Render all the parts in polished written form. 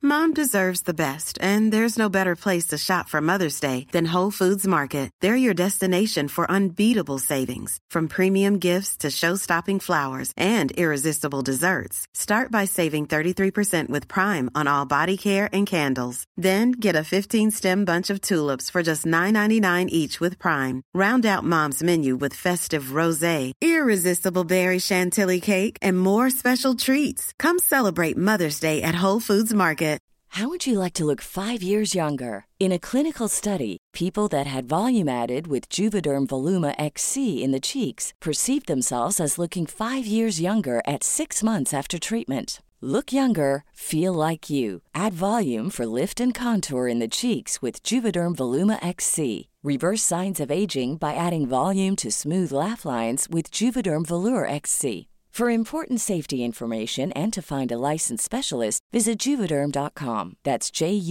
Mom deserves the best, and there's no better place to shop for Mother's Day than Whole Foods Market. They're your destination for unbeatable savings, from premium gifts to show-stopping flowers and irresistible desserts. Start by saving 33% with Prime on all body care and candles. Then get a 15-stem bunch of tulips for just $9.99 each with Prime. Round out Mom's menu with festive rosé, irresistible berry chantilly cake, and more special treats. Come celebrate Mother's Day at Whole Foods Market. How would you like to look 5 years younger? In a clinical study, people that had volume added with Juvederm Voluma XC in the cheeks perceived themselves as looking 5 years younger at 6 months after treatment. Look younger, feel like you. Add volume for lift and contour in the cheeks with Juvederm Voluma XC. Reverse signs of aging by adding volume to smooth laugh lines with Juvederm Volure XC. For important safety information and to find a licensed specialist, visit Juvederm.com. That's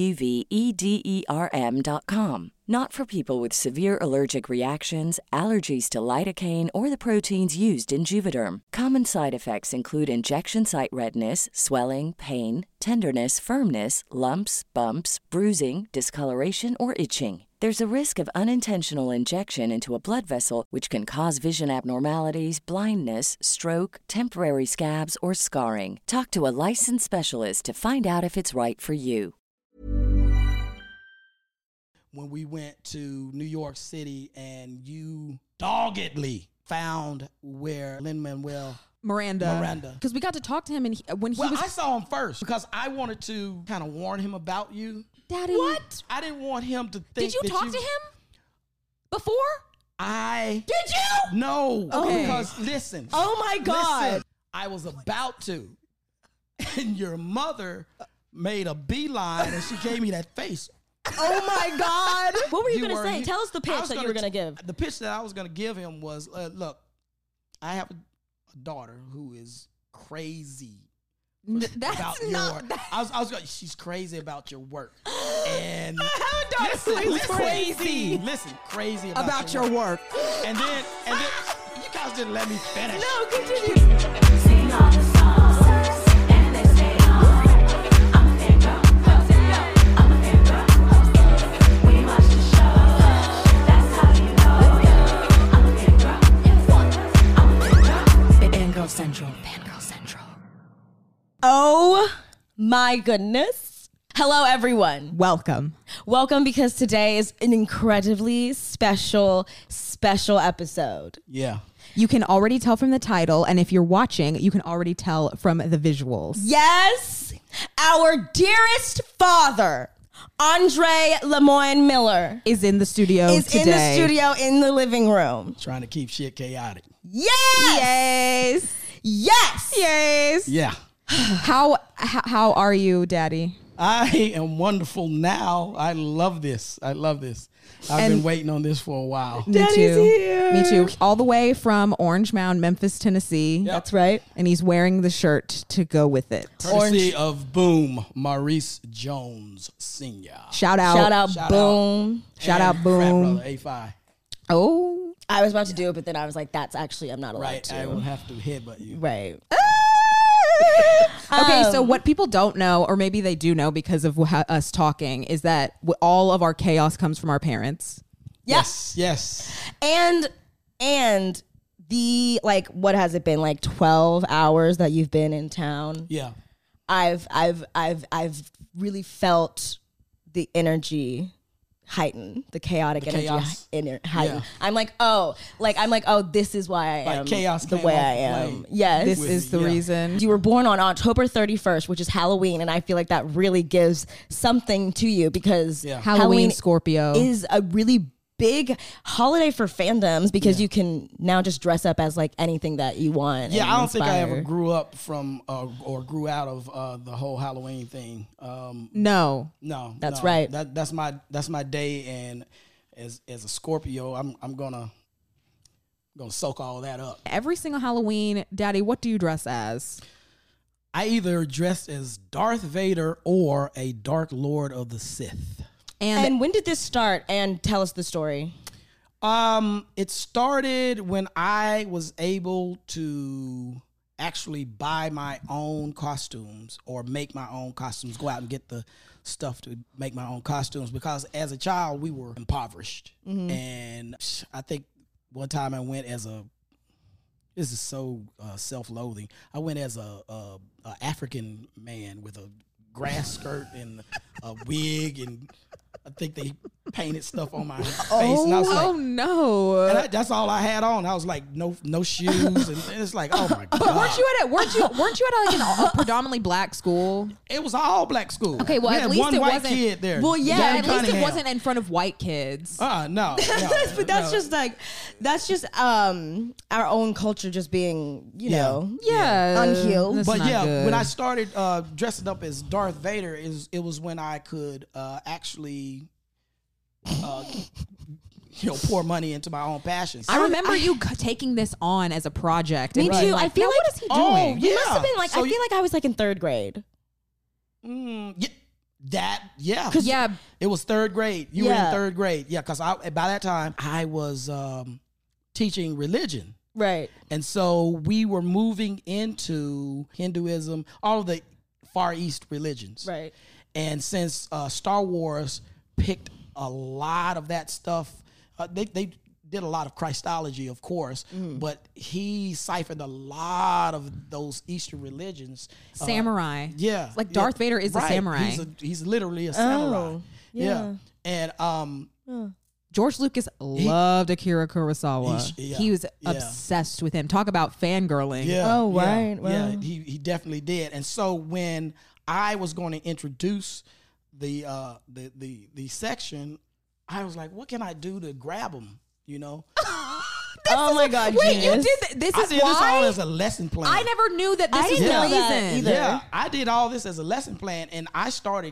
JUVEDERM.com. Not for people with severe allergic reactions, allergies to lidocaine, or the proteins used in Juvederm. Common side effects include injection site redness, swelling, pain, tenderness, firmness, lumps, bumps, bruising, discoloration, or itching. There's a risk of unintentional injection into a blood vessel, which can cause vision abnormalities, blindness, stroke, temporary scabs, or scarring. Talk to a licensed specialist to find out if it's right for you. When we went to New York City and you doggedly found where Lin-Manuel Miranda. Because we got to talk to him, and I saw him first because I wanted to kind of warn him about you. Daddy. What? I didn't want him to think. Did you talk to him before? Did you? No. Okay. Because listen. Oh my God. Listen, I was about to, and your mother made a beeline, and she gave me that face. Oh my God. What were you going to say? Tell us the pitch that you were going to give. The pitch that I was going to give him was, look, I have a daughter who is crazy. She's crazy about your work. And I have a daughter who's crazy. Listen, crazy about your work. And then you guys didn't let me finish. No, continue. Sing all the songs and they stay on. I'm a fangirl. I'm a fangirl. We watch the show. That's how you know. I'm a fangirl. I'm a fangirl. Fangirl Central. Oh my goodness. Hello, everyone. Welcome. Welcome, because today is an incredibly special episode. Yeah. You can already tell from the title, and if you're watching, you can already tell from the visuals. Yes, our dearest father, Andre Lemoyne Miller, is in the studio today. in the studio in the living room. Trying to keep shit chaotic. Yes! Yeah. How are you, Daddy? I am wonderful now. I love this. I've been waiting on this for a while. Me too. All the way from Orange Mound, Memphis, Tennessee. Yep. That's right. And he's wearing the shirt to go with it. Courtesy of Boom, Maurice Jones Sr. Shout out Boom. Shout out Boom. Frat brother, A5. Oh. I was about to do it, but then I was like, I'm not allowed Right, to. I will have to headbutt you. Right. Okay, so what people don't know, or maybe they do know because of us talking, is that all of our chaos comes from our parents. Yes. And the, like, what has it been, like 12 hours that you've been in town? Yeah. I've really felt the energy heighten, the chaotic energy heighten. Yeah. I'm like, oh, this is why I am chaos the came way off I the am. plane. Yes. This is the reason. You were born on October 31st, which is Halloween, and I feel like that really gives something to you because Halloween Scorpio is a really big holiday for fandoms because you can now just dress up as like anything that you want. Yeah, I don't think I ever grew up from or grew out of the whole Halloween thing. No, that's right. That's my day, and as a Scorpio, I'm gonna soak all that up. Every single Halloween, Daddy, what do you dress as? I either dress as Darth Vader or a Dark Lord of the Sith. And when did this start? And tell us the story. It started when I was able to actually buy my own costumes or make my own costumes, go out and get the stuff to make my own costumes, because as a child we were impoverished. And I think one time I went as this is so self-loathing, I went as a African man with a grass skirt and a wig, and I think they painted stuff on my face. And I was like, Oh no! and that's all I had on. I was like, no shoes, and it's like, oh my god. But weren't you at like a predominantly black school? It was an all black school. Okay, well, we at had least one it white wasn't- kid there. Well, yeah, Gary At least it Cunningham. wasn't in front of white kids. No. But that's no. just our own culture just being, you Yeah. know, Yeah, unhealed. that's But not yeah, good. when I started dressing up as Darth Vader, it was when I could actually, pour money into my own passions. I remember you taking this on as a project. Me and being too. like, I feel "Now, like- what is he Oh, doing?" yeah. You must have been like, So I feel like I was like in third grade. Yeah. Yeah, It was third grade. You were in Yeah. third grade. Yeah, because by that time I was teaching religion. Right. And so we were moving into Hinduism, all of the Far East religions. Right. And since Star Wars picked a lot of that stuff, they did a lot of Christology, of course, but he siphoned a lot of those Eastern religions. samurai. Yeah. Like Darth Vader is a right. samurai. He's literally a samurai. Oh, yeah. And George Lucas loved Akira Kurosawa. Yeah, He was yeah. obsessed with him. Talk about fangirling. yeah. Oh, yeah, right, Yeah, wow. he definitely did. And so when I was going to introduce the section, I was like, what can I do to grab them? You know, Oh my God, Wait, you genius. did this I is did this all why? as a lesson plan. I never knew that I this was didn't the know that reason. either. Yeah, I did all this as a lesson plan, and I started,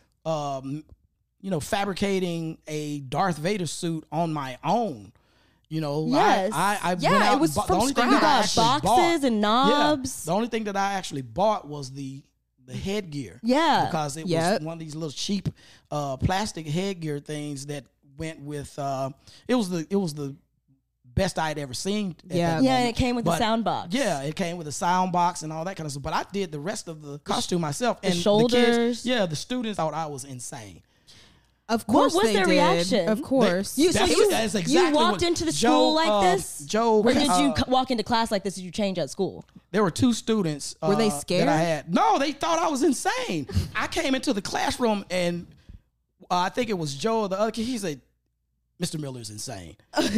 fabricating a Darth Vader suit on my own. You know, Yes. I Yeah, went out it was and bought, from the only thing scratch. that I You got actually boxes bought, and knobs. Yeah, the only thing that I actually bought was the headgear. Yeah. because it Yep. was one of these little cheap plastic headgear things that went with. It was the best I had ever seen. At Yeah. that Yeah, moment. and it came with the But, sound box. Yeah, it came with a sound box and all that kind of stuff. But I did the rest of the costume myself. And shoulders. the students thought I was insane. Of What course was they their did. reaction? Of course. You- so That's- you- that's you exactly walked what into the Joe, school like this? Joe, Or did you walk into class like this? Did you change at school? There were two students. Were they That scared? I had. No, they thought I was insane. I came into the classroom and I think it was Joe or the other kid. He said, "Mr. Miller's insane."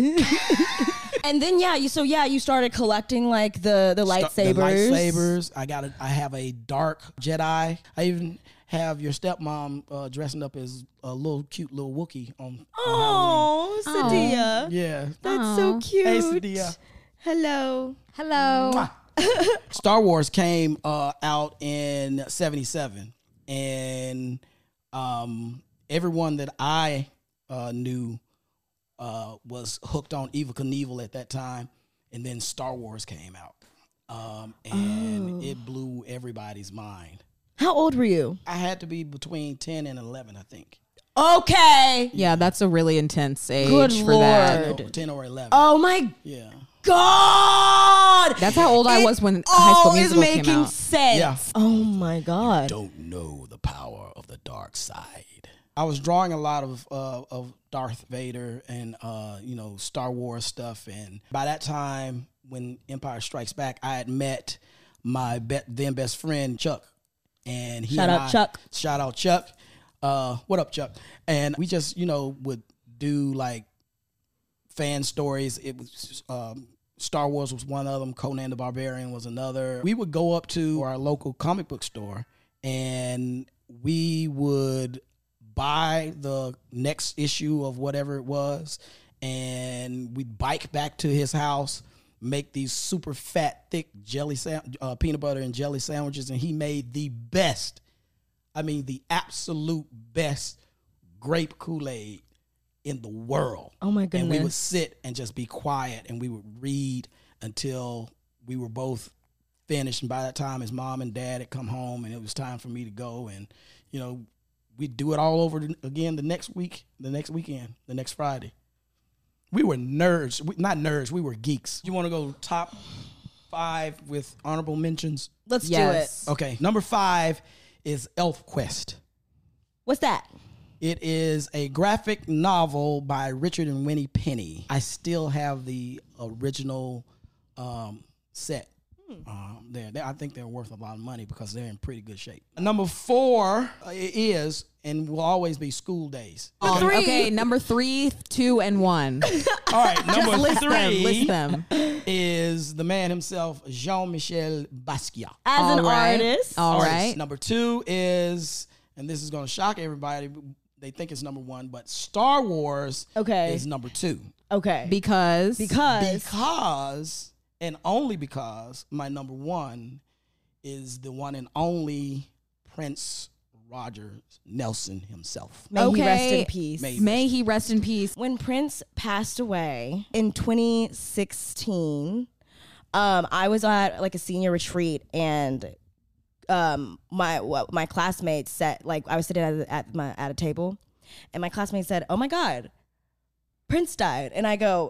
And then you started collecting like the lightsabers. The lightsabers. I have a dark Jedi. I even have your stepmom dressing up as a cute little Wookiee on Oh, Sadia. Halloween. Yeah. That's so cute. Hey, Sadia. Hello. Hello. Mwah. Star Wars came out in '77, and everyone that I knew was hooked on Evel Knievel at that time, and then Star Wars came out, and it blew everybody's mind. How old were you? I had to be between 10 and 11, I think. Okay. Yeah, that's a really intense age Good for that. Lord. No, 10 or 11. Oh my Yeah. God. That's how old I was when High School Musical came making out. sense. Yeah. Oh my God. Don't know the power of the dark side. I was drawing a lot of Darth Vader and Star Wars stuff, and by that time, when Empire Strikes Back, I had met my then best friend Chuck, and Shout out Chuck. Shout out Chuck. What up, Chuck? And we just would do like fan stories. It was Star Wars was one of them. Conan the Barbarian was another. We would go up to our local comic book store, and we would buy the next issue of whatever it was, and we'd bike back to his house, make these super fat, thick peanut butter and jelly sandwiches, and he made the best, the absolute best grape Kool-Aid in the world. Oh my And we would goodness. sit and just be quiet, and we would read until we were both finished. And by that time, his mom and dad had come home, and it was time for me to go. And we'd do it all over again the next weekend, the next Friday. We were nerds. Not nerds, we were geeks. You want to go top 5 with honorable mentions? Let's Yes. do it. Okay, number 5 is Elf Quest. What's that? It is a graphic novel by Richard and Winnie Penny. I still have the original set. I think they're worth a lot of money because they're in pretty good shape. Number 4 is and will always be School Days. Okay, number 3, 2, and 1. All right, number List 3 them. is the man himself, Jean-Michel Basquiat. As an All right. artist. All Artist. right. Number 2 is, and this is going to shock everybody, they think it's number 1, but Star Wars is number 2. Okay. Because Because, and only because, my number 1 is the one and only Prince Roger Nelson himself. May he rest in peace. May he rest in peace. When Prince passed away in 2016, I was at like a senior retreat, and my classmates said, like, I was sitting at a table, and my classmate said, "Oh my God, Prince died," and I go,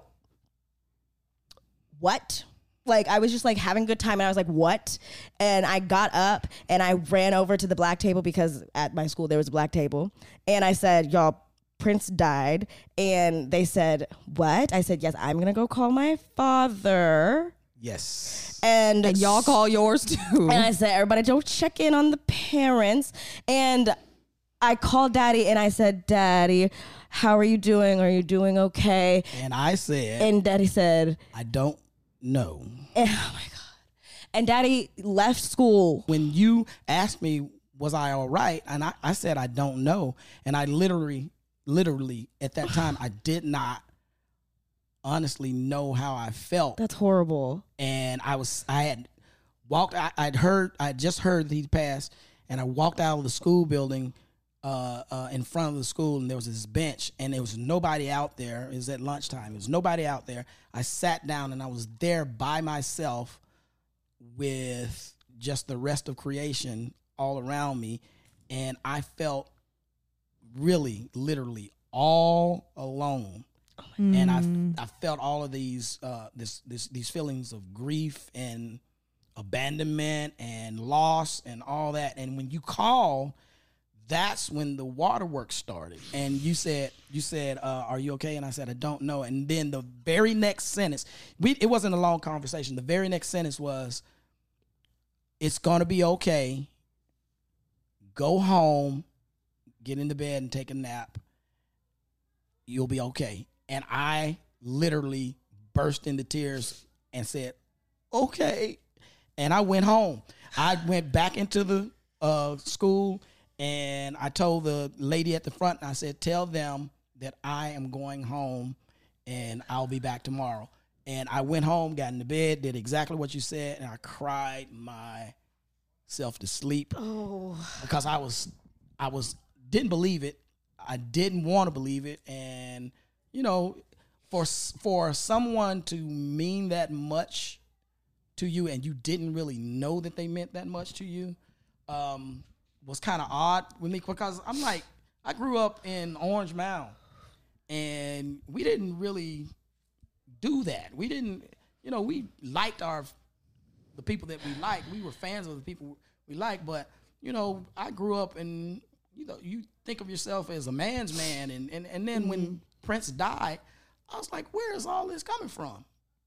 "What?" Like, I was just like having a good time, and I was like, "What?" And I got up and I ran over to the black table, because at my school there was a black table, and I said, "Y'all, Prince died." And they said, "What?" I said, "Yes, I'm gonna go call my father." Yes. And Y'all call yours too. and I said, "Everybody, don't check in on the parents." And I called Daddy and I said, "Daddy, how are you doing? Are you doing okay?" And I said, And Daddy said, I don't know. oh my God. And Daddy left school. When you asked me, was I all right? And I said, I don't know. And I literally at that time, I did not honestly know how I felt. That's horrible. And I had just heard that he passed, and I walked out of the school building in front of the school, and there was this bench, and there was nobody out there. It was at lunchtime. There was nobody out there. I sat down, and I was there by myself with just the rest of creation all around me, and I felt really, literally all alone. And I felt all of these these feelings of grief and abandonment and loss and all that. And when you called, that's when the waterworks started. And you said, "Are you okay?" And I said, "I don't know." And then the very next sentence, it wasn't a long conversation. The very next sentence was, "It's gonna be okay. Go home, get into bed and take a nap. You'll be okay." And I literally burst into tears and said, "Okay." And I went home. I went back into the school, and I told the lady at the front, and I said, "Tell them that I am going home and I'll be back tomorrow." And I went home, got into bed, did exactly what you said, and I cried myself to sleep. Because I didn't believe it. I didn't want to believe it. And you know, for someone to mean that much to you, and you didn't really know that they meant that much to you, was kind of odd with me, because I'm like, I grew up in Orange Mound, and we didn't really do that. We didn't, we liked the people that we liked. We were fans of the people we liked, but I grew up, and you think of yourself as a man's man, and then when Prince died, I was like, where is all this coming from?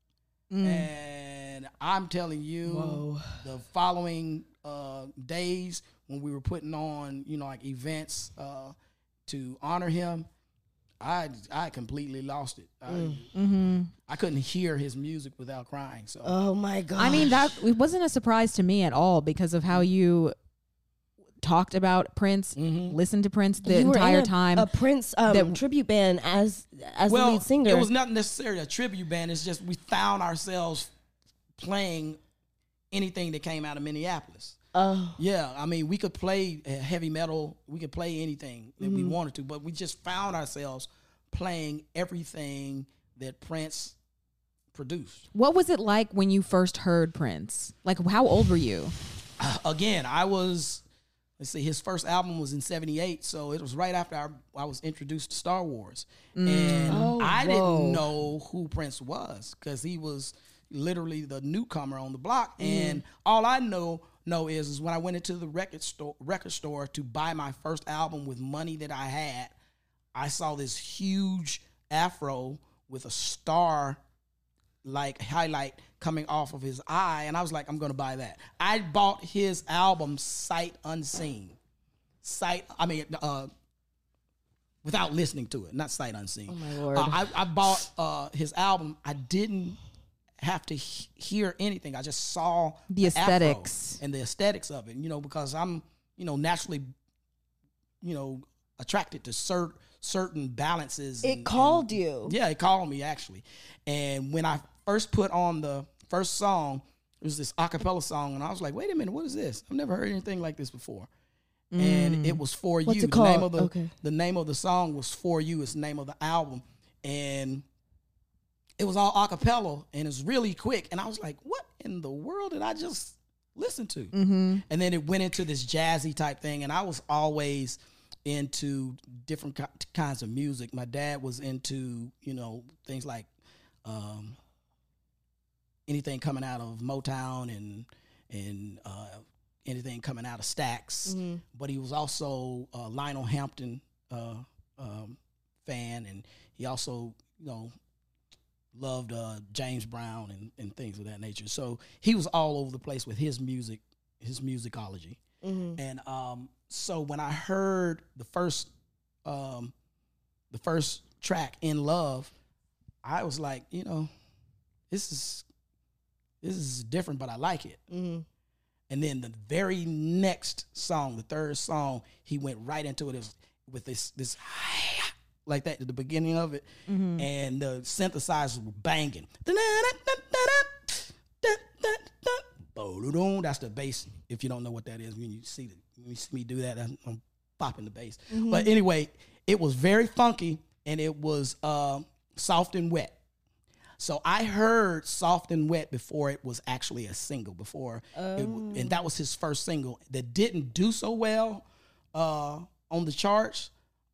And I'm telling you, the following days when we were putting on, like events to honor him, I completely lost it. I couldn't hear his music without crying. So, Oh my God. I mean, it wasn't a surprise to me at all because of how you talked about Prince, listened to Prince the You were entire in time. a Prince tribute band as the lead singer. it was not necessarily a tribute band. It's just we found ourselves playing anything that came out of Minneapolis. Yeah, I mean, we could play heavy metal. We could play anything that we wanted to, but we just found ourselves playing everything that Prince produced. What was it like when you first heard Prince? Like, how old were you? Again, I was, let's see, his first album was in 78, so it was right after I was introduced to Star Wars. And I didn't know who Prince was, because he was, literally the newcomer on the block, and all I know is when I went into the record store to buy my first album with money that I had, I saw this huge afro with a star like highlight coming off of his eye, and I was like, I'm gonna buy that. I bought his album sight unseen. Without listening to it, not sight unseen. Oh my Lord. I bought his album. I didn't have to hear anything. I just saw The afro aesthetics. and the aesthetics of it, because I'm, naturally, attracted to certain balances. It called you. Yeah, it called me actually. And when I first put on the first song, it was this a cappella song, and I was like, wait a minute, what is this? I've never heard anything like this before. And it was For What's You. it called? The name of the song was For You. It's the name of the album. And it was all a cappella, and it's really quick. And I was like, what in the world did I just listen to? And then it went into this jazzy type thing, and I was always into different kinds of music. My dad was into, things like anything coming out of Motown and anything coming out of Stax. But he was also a Lionel Hampton fan, and he also, loved James Brown and things of that nature. So he was all over the place with his music, his musicology. And so when I heard the first track, In Love, I was like, this is different, but I like it. And then the very next song, the third song, he went right into it with this like that at the beginning of it, and the synthesizers were banging. That's the bass. If you don't know what that is, when you see me do that, I'm popping the bass. But anyway, it was very funky, and it was soft and wet. So I heard Soft and Wet before it was actually a single, and that was his first single that didn't do so well on the charts,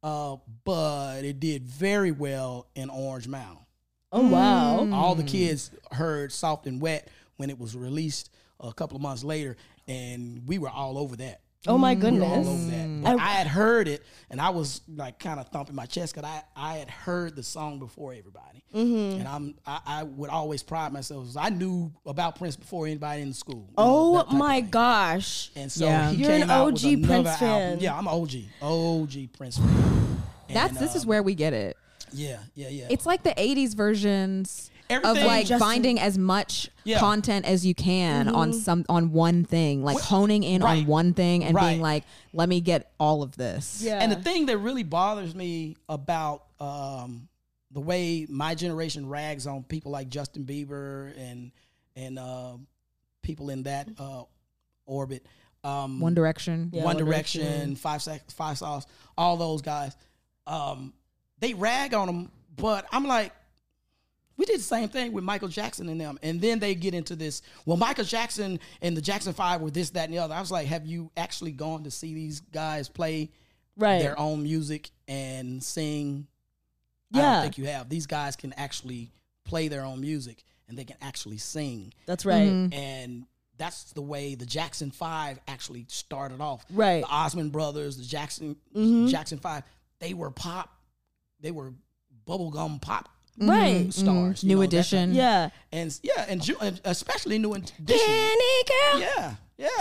but it did very well in Orange Mound. Oh, wow. All the kids heard Soft and Wet when it was released a couple of months later, and we were all over that. Oh, my We were goodness. all over that. But I had heard it, and I was like kind of thumping my chest because I had heard the song before everybody. And I would always pride myself. I knew about Prince before anybody in the school. Oh, that type my of thing. gosh. And so Yeah. he You're an came out with OG another Prince album. fan. Yeah, I'm an OG Prince fan. This is where we get it. Yeah. It's like the 80s versions Everything- of like Justin- finding as much Yeah. content as you can on one thing, like honing in Right. on one thing and being Right. like, let me get all of this. Yeah. And the thing that really bothers me about the way my generation rags on people like Justin Bieber and people in that orbit, One Direction. Yeah, One One Direction, Five Sauce, all those guys, they rag on them, but I'm like, we did the same thing with Michael Jackson and them. And then they get into this, well, Michael Jackson and the Jackson 5 were this, that, and the other. I was like, have you actually gone to see these guys play their own music and sing? I Yeah. don't think you have. These guys can actually play their own music, and they can actually sing. That's right. And that's the way the Jackson 5 actually started off. Right. The Osmond Brothers, the Jackson 5, they were bubblegum pop Right. stars. you New know, that Edition. type- Yeah. and especially New Edition. Candy girl. Yeah.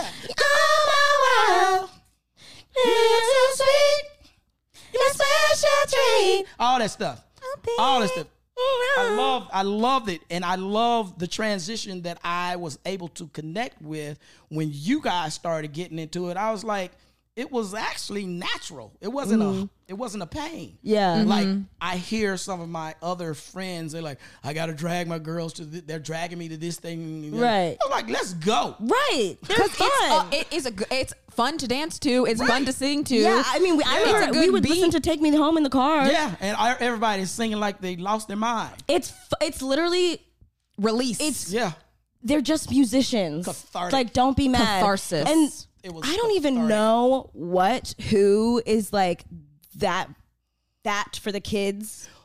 Oh, my world. You're so sweet. You're a special treat. All that stuff. All that stuff. I loved it, and I love the transition that I was able to connect with when you guys started getting into it. I was like, it was actually natural. It wasn't a pain. Yeah. Like I hear some of my other friends, they're like, I got to drag my girls to. They're dragging me to this thing. Right. I'm like, let's go. Right. They're fun. It's fun to dance to. It's fun to sing to. Yeah, I mean, It's a good we would beat. listen to "Take Me Home" in the car. Yeah, and everybody's singing like they lost their mind. it's literally Release. Yeah. they're just musicians. Cathartic. Like, don't be mad. Catharsis. And It was I don't even cathartic. know who is like that for the kids.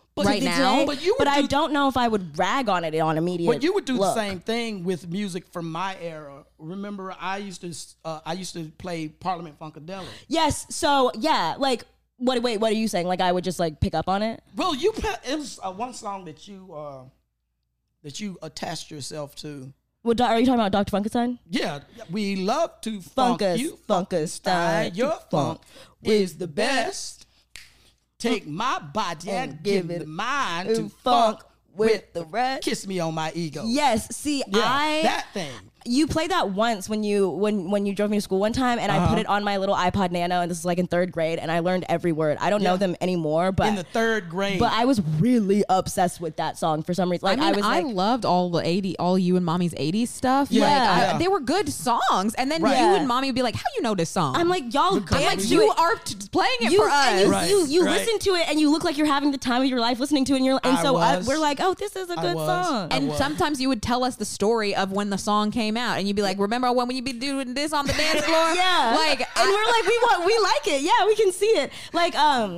right now. But you would I do- don't know if I would rag on it on immediate. But you would do look. the same thing with music from my era. Remember, I used to play Parliament Funkadelic. Yes. So yeah, like what? Wait, what are you saying? Like I would just like pick up on it? Well, it was one song that you attached yourself to. Well, are you talking about Dr. Funkenstein? Yeah, we love to funk Funkus, you, Funkestein, Your funk funk is the best. Take my body and give it mine to funk with the rest. Kiss me on my ego. Yes. See, Yeah, that thing. You played that once when you drove me to school one time, and I put it on my little iPod Nano, and this is like in 3rd grade, and I learned every word. I don't know them anymore, but In the 3rd grade. But I was really obsessed with that song for some reason. Like I mean, was I like, loved all you and mommy's 80s stuff. Yeah. Like, Yeah. they were good songs. And then Right. you Yeah. and mommy would be like, how you know this song? I'm like, y'all Because dance I'm like, to you it. are playing it You, for us. and you, Right, you right. listen to it and you look like you're having the time of your life listening to it, and I so was. we're like, oh, this is a I good was. song. I And was. sometimes you would tell us the story of when the song came out, and you'd be like, "Remember when you be doing this on the dance floor?" Yeah, like, and we're like, we like it. Yeah, we can see it. Like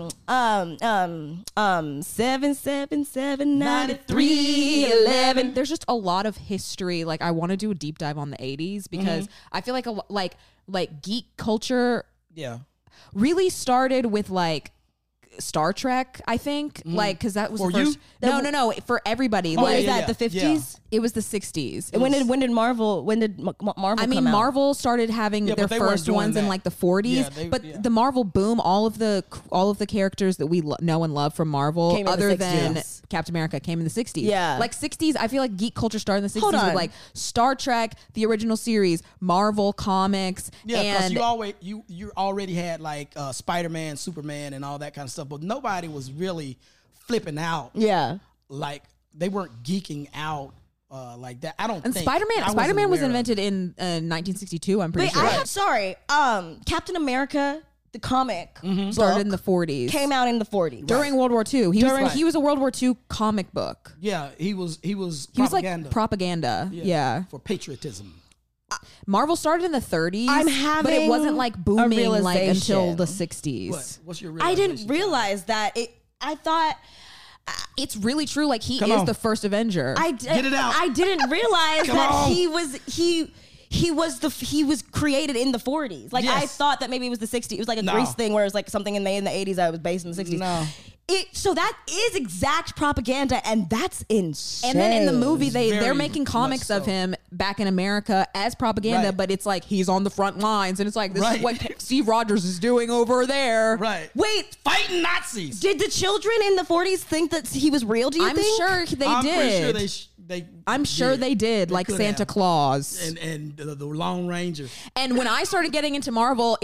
7779311. There's just a lot of history. Like, I want to do a deep dive on the '80s because I feel like like geek culture yeah. really started with like Star Trek, I think, like because that was For the first. you? No, for everybody. What like, is that? The 50s? It was the '60s. When did Marvel? When did Marvel? I mean, come out? Marvel started having Yeah, their but they weren't first doing ones in that. like the 40s, Yeah, but the Marvel boom, all of the characters that we know and love from Marvel, Came in the other 60s. than Yes. Captain America, came in the 60s. Yeah. like 60s. I feel like geek culture started in the 60s Hold with on. like Star Trek, the original series, Marvel comics, Yeah, because and you already had like Spider-Man, Superman, and all that kind of stuff, but nobody was really flipping out. Yeah. Like they weren't geeking out like that. I don't. and think. Spider-Man. I wasn't Spider-Man was aware of invented in 1962. I'm pretty Wait, sure. I have sorry. Captain America, the comic, Started book, in the 40s. came out in the 40s. during World War II. He was a World War II comic book. Yeah, he was He was propaganda. like propaganda. Yeah. for patriotism. Marvel started in the 30s. I'm but it having wasn't like a booming like until realization. the 60s. What's your? I didn't realization? realize that. I thought It's really true. Like he Come is on. the first Avenger. Get it out. I didn't realize Come that on. he was created in the 40s. Like I Yes. thought that maybe it was the 60s. It was like a No. Grease thing where it was like something in the 80s that was based in the 60s. No. So that is exact propaganda, and that's insane. and then in the movie, they're Very making comics much of so. him back in America as propaganda, Right. but it's like he's on the front lines, and it's like this Right. is what Steve Rogers is doing over there. Right. Wait, Fighting Nazis. did the children in the 40s think that he was real? Do you I'm think? sure they I'm did. pretty sure they. I'm sure they did, like could Santa have. Claus. And the Lone Ranger. And when I started getting into Marvel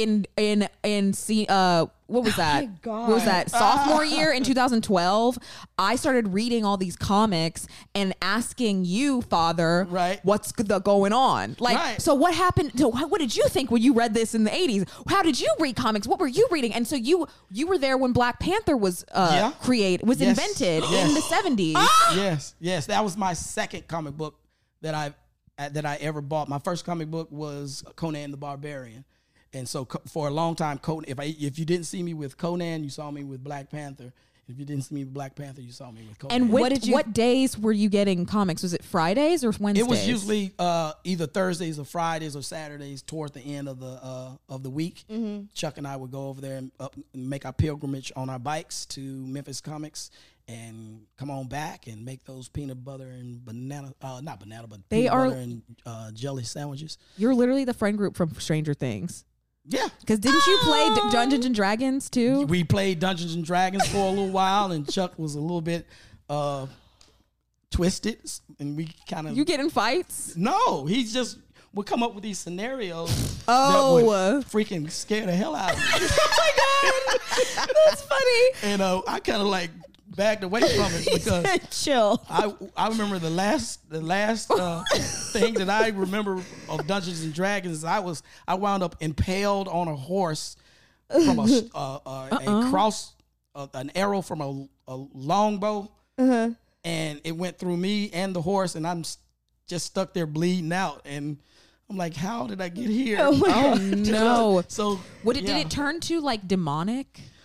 what was that? God. What was that? Sophomore year in 2012, I started reading all these comics and asking you, Father, Right. what's going on? Like, Right. so what happened? So what did you think when you read this in the 80s? How did you read comics? What were you reading? And so you were there when Black Panther was Yeah. invented in the 70s. Yes. That was my second comic book that I ever bought. My first comic book was Conan the Barbarian, and so for a long time, if you didn't see me with Conan, you saw me with Black Panther. If you didn't see me with Black Panther, you saw me with Conan. And what days were you getting comics? Was it Fridays or Wednesdays? It was usually either Thursdays or Fridays or Saturdays toward the end of the week. Mm-hmm. Chuck and I would go over there and make our pilgrimage on our bikes to Memphis Comics and come on back and make those peanut butter and banana, not banana, but They peanut are- butter and jelly sandwiches. You're literally the friend group from Stranger Things. Yeah. Because didn't you play Dungeons and Dragons too? We played Dungeons and Dragons for a little while, and Chuck was a little bit twisted, and we kind of You get in fights? No, he just would come up with these scenarios Oh. that would freaking scare the hell out of me. That's funny. And I kind of like backed away from it because Chill. I remember the last thing that I remember of Dungeons and Dragons is I wound up impaled on a horse from a cross, an arrow from a longbow, and it went through me and the horse, and I'm just stuck there bleeding out, and I'm like, how did I get here? Oh no. So Did yeah. it turn to like demonic?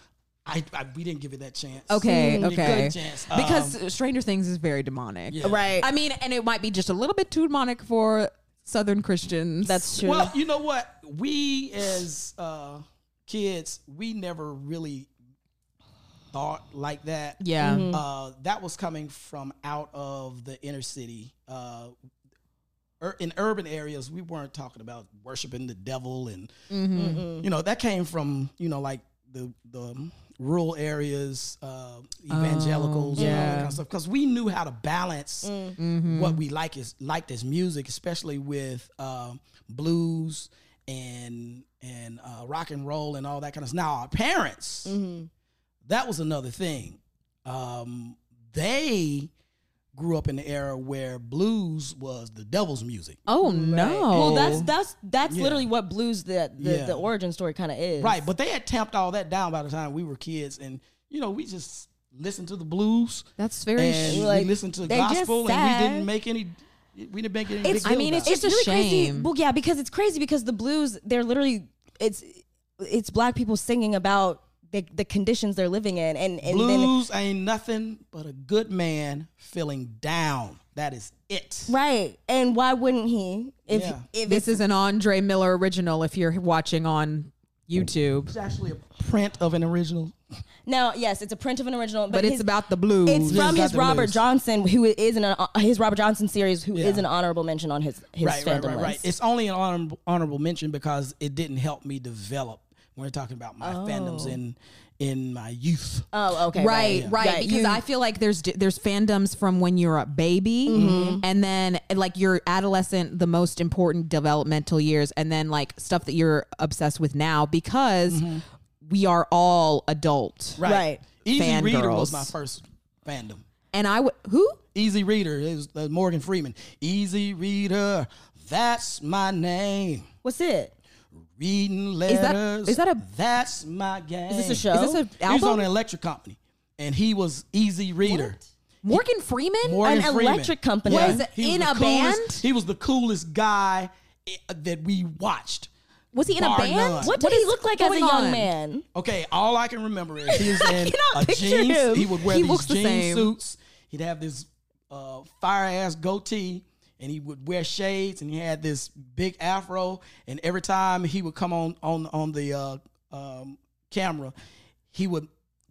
We didn't give it that chance. Okay, We didn't give okay. it a chance. Because Stranger Things is very demonic. Yeah. Right. I mean, and it might be just a little bit too demonic for Southern Christians. That's true. Well, you know what? We as kids, we never really thought like that. yeah. That was coming from out of the inner city. In urban areas, we weren't talking about worshiping the devil, and you know that came from like the rural areas, evangelicals, and all that kind of stuff. Because we knew how to balance what we liked as music, especially with blues and rock and roll and all that kind of stuff. Now our parents, that was another thing. They grew up in the era where blues was the devil's music. Oh no. Well, that's Yeah. literally what blues Yeah. the origin story kind of is. Right, but they had tamped all that down by the time we were kids, and we just listened to the blues. That's very. And we like, listened to they just gospel, said- and we didn't make any big It's- deal I mean, about it's it. just a really crazy. shame. Well, yeah, because it's crazy because the blues, they're literally it's black people singing about the conditions they're living in, and then Blues ain't nothing but a good man feeling down. That is it. right. And why wouldn't he? If Yeah. This is an Andre Miller original. If you're watching on YouTube, It's actually a print of an original. now, yes, it's a print of an original, but it's about the blues. It's Yeah, from it's his got the Robert blues. Johnson, who is in his Robert Johnson series, who Yeah. is an honorable mention on his fandom list. It's only an honorable mention because it didn't help me develop. When we're talking about my fandoms in my youth. Oh, okay, Right. Because You- I feel like there's fandoms from when you're a baby, and then like your adolescent, the most important developmental years, and then like stuff that you're obsessed with now because we are all adult. Right. Easy Reader was Fangirls. my first fandom. And who? Easy Reader. It was Morgan Freeman. Easy Reader. That's my name. What's it? Reading Is that- letters. is that a- That's my game. Is this a show? Is this an He was on album? an electric company, and he was Easy Reader. Morgan Freeman? Morgan An Freeman. electric company. Was it He in the a coolest- band? He was the coolest guy that we watched. Was he in a Bar band? none. What did he is look like as a going young on? man? Okay, all I can remember is he was in cannot a picture jeans. him. He would wear He these looks the jean same. suits. He'd have this fire ass goatee, and he would wear shades, and he had this big afro. And every time he would come on the camera, he would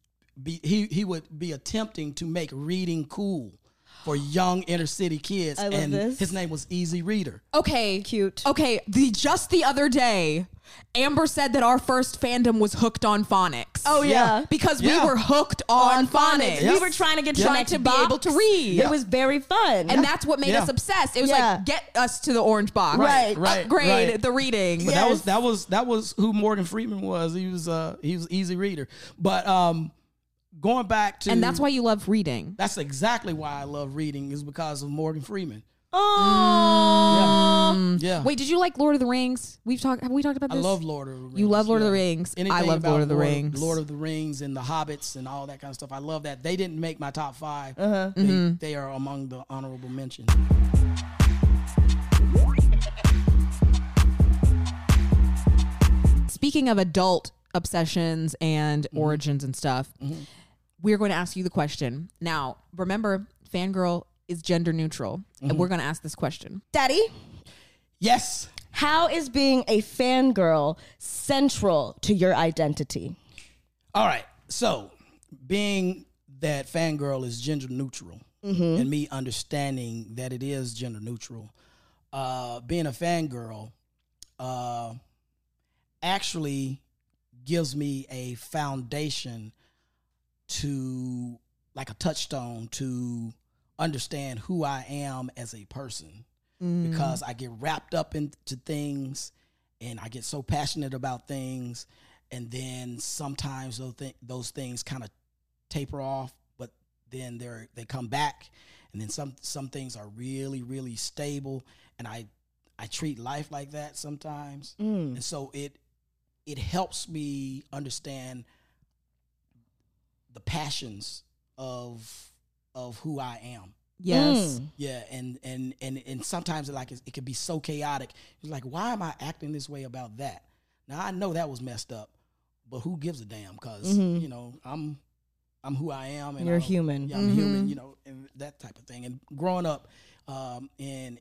be attempting to make reading cool for young inner city kids. I love and this. his name was Easy Reader. Okay. Cute. Okay. Just the other day, Amber said that our first fandom was hooked on phonics. Oh, yeah. Because Yeah. we were hooked on phonics. We were trying to get to the Trying next to be box. able to read. It was very fun. And that's what made Yeah. us obsessed. It was Yeah. like, get us to the orange box. Right. Upgrade right. the reading. But Yes. that was who Morgan Freeman was. He was Easy Reader. But going back to, And that's why you love reading. that's exactly why I love reading, is because of Morgan Freeman. oh, Yeah. Wait, did you like Lord of the Rings? Have we talked about I this? love Lord of the Rings. You love Lord of the yeah. Rings. Anything I love about Lord of the Rings. Lord of the Rings and the Hobbits and all that kind of stuff. I love that. They didn't make my top 5. They are among the honorable mentions. Speaking of adult obsessions and origins and stuff, we're going to ask you the question. Now, remember, Fangirl is gender neutral, and we're going to ask this question. Daddy, Yes. how is being a fangirl central to your identity? All right. So, being that Fangirl is gender neutral, and me understanding that it is gender neutral, being a fangirl actually gives me a foundation to, like a touchstone, to understand who I am as a person. Because I get wrapped up into things, and I get so passionate about things, and then sometimes those things kind of taper off, but then they come back, and then some things are really, really stable, and I treat life like that sometimes, and so it helps me understand the passions of who I am. Yes. Yeah, and sometimes it could be so chaotic. It's like, why am I acting this way about that? Now I know that was messed up, but who gives a damn? Because you know, I'm who I am, and You're I don't- human. Yeah, I'm human. You know, and that type of thing. And growing up in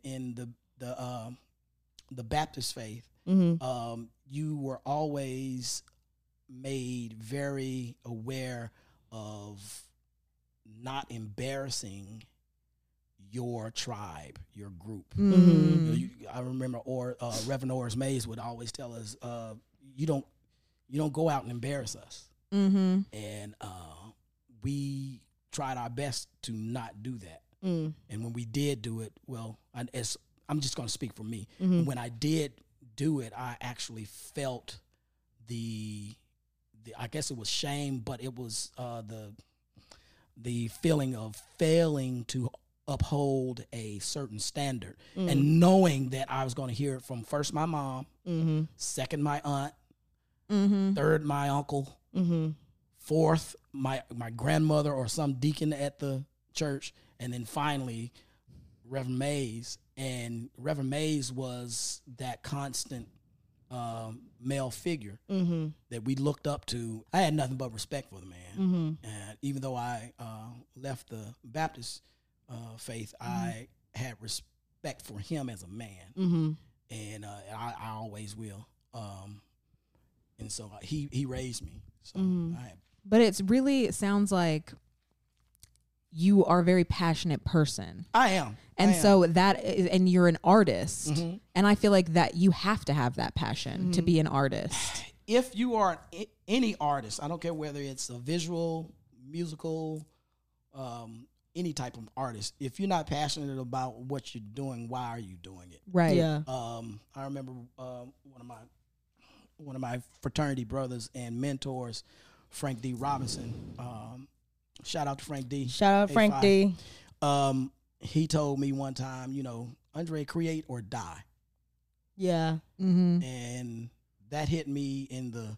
the Baptist faith, you were always made very aware of not embarrassing your tribe, your group. You know, I remember, Reverend Oris Mays would always tell us, "You don't go out and embarrass us." And we tried our best to not do that. And when we did do it, well, I'm just going to speak for me. When I did do it, I actually felt the I guess it was shame, but it was the feeling of failing to uphold a certain standard, and knowing that I was going to hear it from first my mom, second my aunt, third my uncle, fourth my grandmother or some deacon at the church, and then finally Reverend Mays. And Reverend Mays was that constant male figure that we looked up to. I had nothing but respect for the man. And even though I left the Baptist faith, I had respect for him as a man. And I always will. And so he raised me. So But it sounds like you are a very passionate person. I am. And so and you're an artist. And I feel like that you have to have that passion to be an artist. If you are any artist, I don't care whether it's a visual, musical, any type of artist, if you're not passionate about what you're doing, why are you doing it? Right. Yeah. I remember one of my fraternity brothers and mentors, Frank D. Robinson. Shout out to Frank D. Shout out Frank D. He told me one time, you know, Andre, create or die. Yeah. And that hit me in the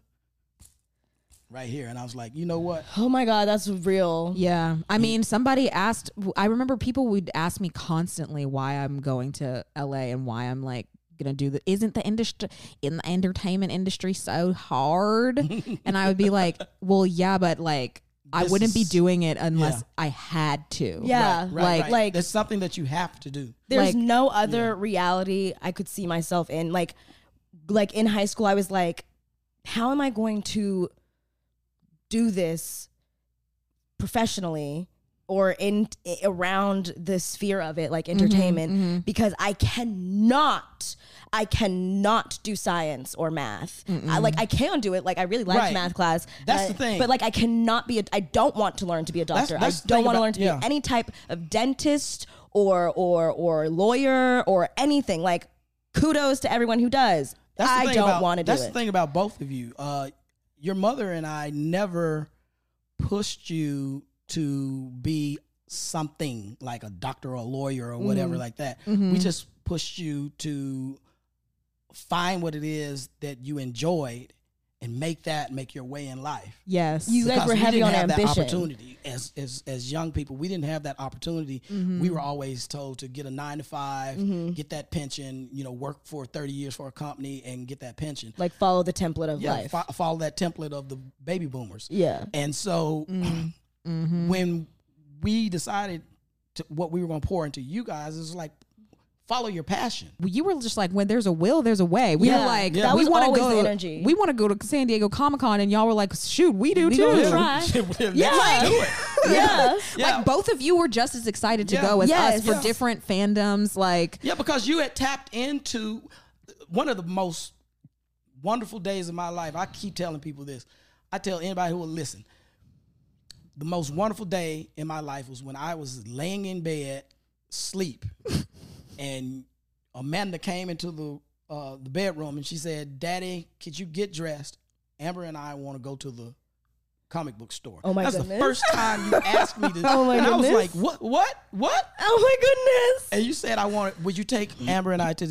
right here. And I was like, you know what? Oh my God, that's real. Yeah. I mean, somebody asked, I remember people would ask me constantly why I'm going to LA and why I'm like gonna do the isn't the industry in the entertainment industry so hard? And I would be like, well, yeah, but like I This wouldn't be is- doing it unless yeah. I had to. Yeah. Like there's something that you have to do. There's Like- no other reality I could see myself in. Like in high school, I was like, how am I going to do this professionally or in around the sphere of it, like entertainment, because I cannot do science or math. I can do it. Like I really liked Right. math class. That's the thing. But like I cannot be I don't want to learn to be a doctor. That's I the don't thing want to about- learn to yeah. be any type of dentist or lawyer or anything. Like kudos to everyone who does. That's the I thing don't about- want to do That's it. the thing about both of you. Your mother and I never pushed you to be something like a doctor or a lawyer or whatever like that. We just pushed you to find what it is that you enjoyed and make your way in life. Yes. You guys Because were we heavy didn't on have that ambition. opportunity as young people. We didn't have that opportunity. We were always told to get a 9 to 5, get that pension, you know, work for 30 years for a company and get that pension. Like follow the template of Yeah, life. follow that template of the baby boomers. Yeah. And so when we decided what we were going to pour into you guys, it was like, follow your passion. You were just like, when there's a will, there's a way. We Yeah. were like, That we was want to always go. the energy. We want to go to San Diego Comic-Con, and y'all were like, shoot, we do We too. gonna try. Let's do it. Yeah. Yeah. Like both of you were just as excited to Yeah. go as Yes. us for Yeah. different fandoms. Like, Yeah, because you had tapped into one of the most wonderful days of my life. I keep telling people this. I tell anybody who will listen. The most wonderful day in my life was when I was laying in bed, sleep, and Amanda came into the bedroom and she said, "Daddy, could you get dressed? Amber and I want to go to the comic book store." Oh, my That's goodness. the first time you asked me to. Oh, my and I was goodness. like, "What?" Oh my goodness. And you said, would you take Amber and I to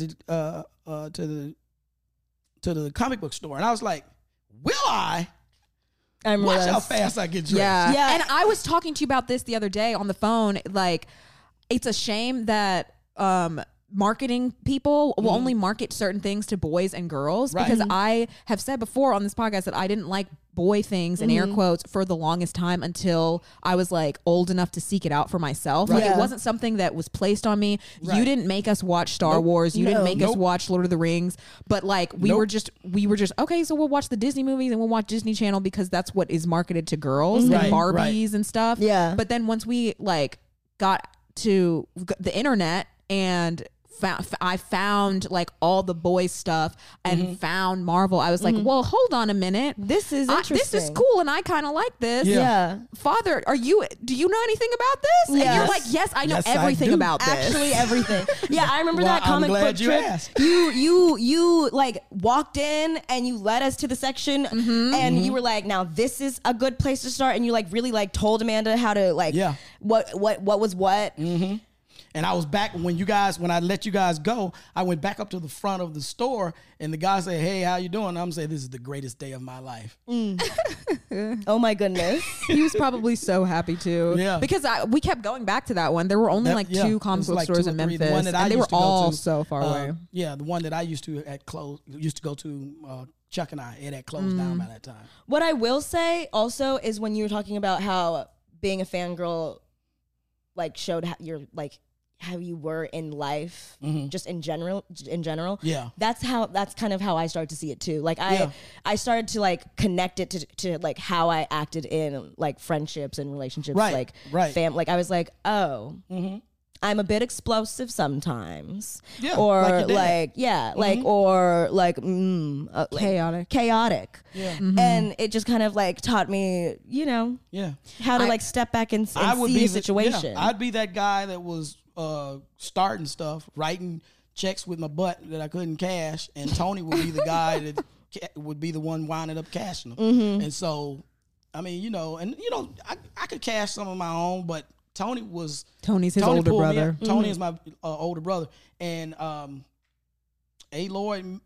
the comic book store? And I was like, will I? I'm Watch how Russ. fast I get dressed. yeah. Yeah. And I was talking to you about this the other day on the phone. Like, it's a shame that marketing people will only market certain things to boys and girls, Right. because I have said before on this podcast that I didn't like boy things in air quotes for the longest time until I was like old enough to seek it out for myself. Like, Yeah. it wasn't something that was placed on me. Right. You didn't make us watch Star Nope. Wars. You didn't make us Nope. watch Lord of the Rings. But like we Nope. were just okay, so we'll watch the Disney movies and we'll watch Disney Channel because that's what is marketed to girls Right, and Barbies right. and stuff. Yeah. But then once we like got to the internet and I found like all the boys stuff and found Marvel, I was like, well, hold on a minute. This is This is interesting. cool and I kind of like this. Yeah. Yeah. Father, do you know anything about this? And you're Yes. like, yes, I know Yes, I everything do. about this. Actually, everything. Yeah, I remember Well, that I'm comic glad book you trip. asked. You like walked in and you led us to the section, and you were like, "Now this is a good place to start." And you like really like told Amanda how to like Yeah. what was what. And I was back when I let you guys go, I went back up to the front of the store and the guy said, "Hey, how you doing?" I'm saying, "This is the greatest day of my life." Oh my goodness. He was probably so happy too. Yeah. Because we kept going back to that one. There were only That- like yeah, two it comic was book like stores two in or three. The Memphis, one that I and they were used to go all to, so far away. Yeah, the one that I used to go to, Chuck and I, it had closed down by that time. What I will say also is when you were talking about how being a fangirl like showed how you're like how you were in life, just in general. Yeah. That's kind of how I started to see it too. Like Yeah. I started to like connect it to like how I acted in like friendships and relationships, Right, like right. like I was like, oh, I'm a bit explosive sometimes, Yeah, or like your dad. like like or like chaotic, Yeah. and it just kind of like taught me, Yeah. how to like step back and see a situation. I'd be that guy that was starting stuff, writing checks with my butt that I couldn't cash, and Tony would be the guy that would be the one winding up cashing them. And so, I mean, I could cash some of my own, but Tony's his older brother. Tony is my older brother, and A. Lloyd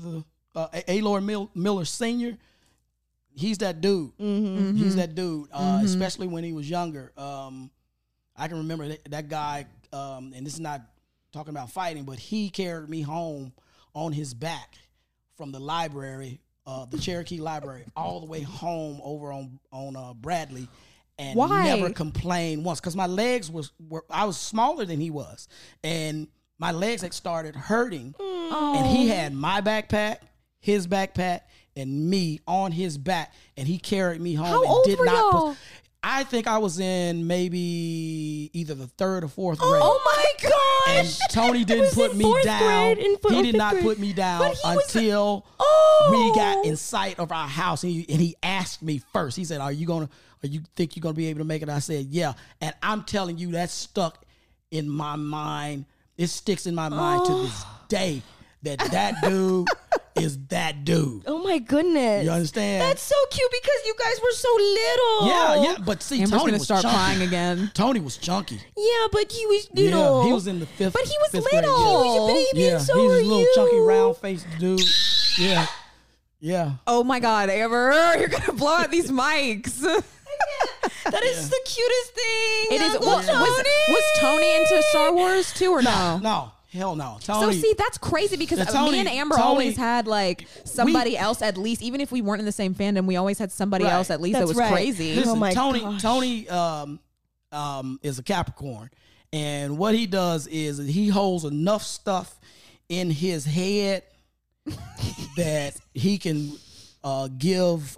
Miller Sr. He's that dude. He's that dude, especially when he was younger. I can remember that guy, and this is not talking about fighting, but he carried me home on his back from the library, the Cherokee Library, all the way home over on Bradley, and Why? never complained once because my legs I was smaller than he was, and my legs had started hurting, and he had my backpack, his backpack, and me on his back, and he carried me home. How and old did were not y'all? I think I was in maybe either the third or fourth grade. Oh my gosh! And Tony didn't put me down. He did not put me down until we got in sight of our house. And he asked me first. He said, "Are you think you're gonna be able to make it?" I said, "Yeah." And I'm telling you, that stuck in my mind. It sticks in my mind to this day that dude is that dude. Oh my goodness! You understand? That's so cute because you guys were so little. Yeah. But see, Amber's Tony gonna was start chunky. crying again. Tony was chunky. Yeah, but he was little. Yeah, he was in the fifth. But he was fifth grade, little. yeah. He was a baby, Yeah, and so he was were a little you. chunky, round-faced dude. Yeah, yeah. Oh my God, Amber, you're gonna blow out these mics. That is the cutest thing. It is. Uncle Was Tony into Star Wars too, or no? No, hell no. So Tony, see, that's crazy because Yeah, Tony- me and Amber Tony- always had like somebody else at least, even if we weren't in the same fandom, we always had somebody Right. else at least That's that was right. crazy. listen, Oh my Tony, gosh. Tony, is a Capricorn, and what he does is he holds enough stuff in his head that he can give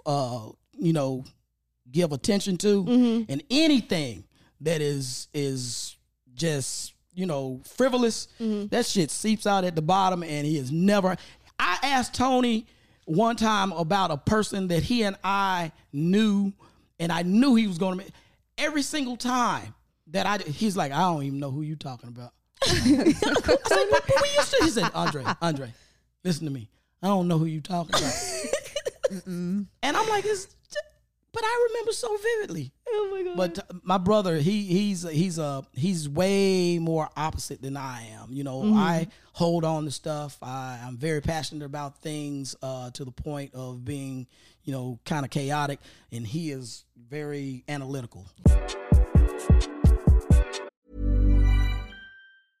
attention to, and anything that is just frivolous, that shit seeps out at the bottom, and he is never. I asked Tony one time about a person that he and I knew, and I knew he was going to. Every single time that he's like, "I don't even know who you talking about." I was like, but we used to. He said, Andre, listen to me. I don't know who you talking about. And I'm like, but I remember so vividly. Oh my god! But my brother, he's way more opposite than I am. I hold on to stuff. I'm very passionate about things to the point of being, kind of chaotic, and he is very analytical.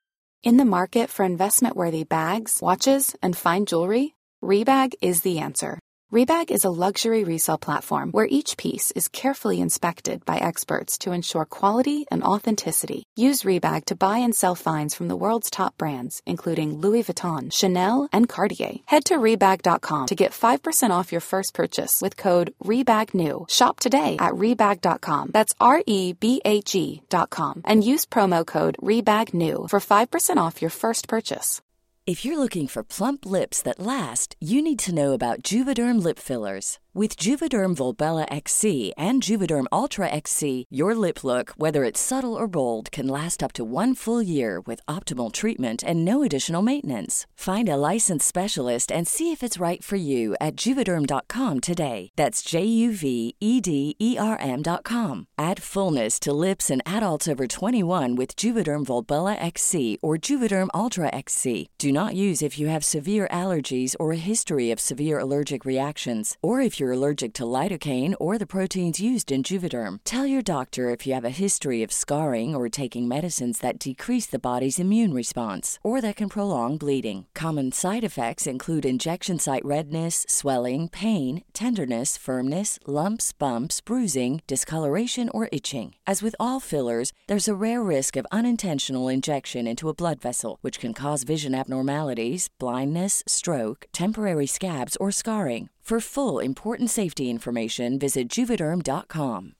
In the market for investment-worthy bags, watches, and fine jewelry, Rebag is the answer. Rebag is a luxury resale platform where each piece is carefully inspected by experts to ensure quality and authenticity. Use Rebag to buy and sell finds from the world's top brands, including Louis Vuitton, Chanel, and Cartier. Head to Rebag.com to get 5% off your first purchase with code REBAGNEW. Shop today at Rebag.com. That's REBAG.com. And use promo code REBAGNEW for 5% off your first purchase. If you're looking for plump lips that last, you need to know about Juvederm lip fillers. With Juvederm Volbella XC and Juvederm Ultra XC, your lip look, whether it's subtle or bold, can last up to 1 full year with optimal treatment and no additional maintenance. Find a licensed specialist and see if it's right for you at Juvederm.com today. That's JUVEDERM.com. Add fullness to lips in adults over 21 with Juvederm Volbella XC or Juvederm Ultra XC. Do not use if you have severe allergies or a history of severe allergic reactions, or if you're allergic to lidocaine or the proteins used in Juvederm. Tell your doctor if you have a history of scarring or taking medicines that decrease the body's immune response or that can prolong bleeding. Common side effects include injection site redness, swelling, pain, tenderness, firmness, lumps, bumps, bruising, discoloration, or itching. As with all fillers, there's a rare risk of unintentional injection into a blood vessel, which can cause vision abnormalities, blindness, stroke, temporary scabs, or scarring. For full important safety information, visit Juvederm.com.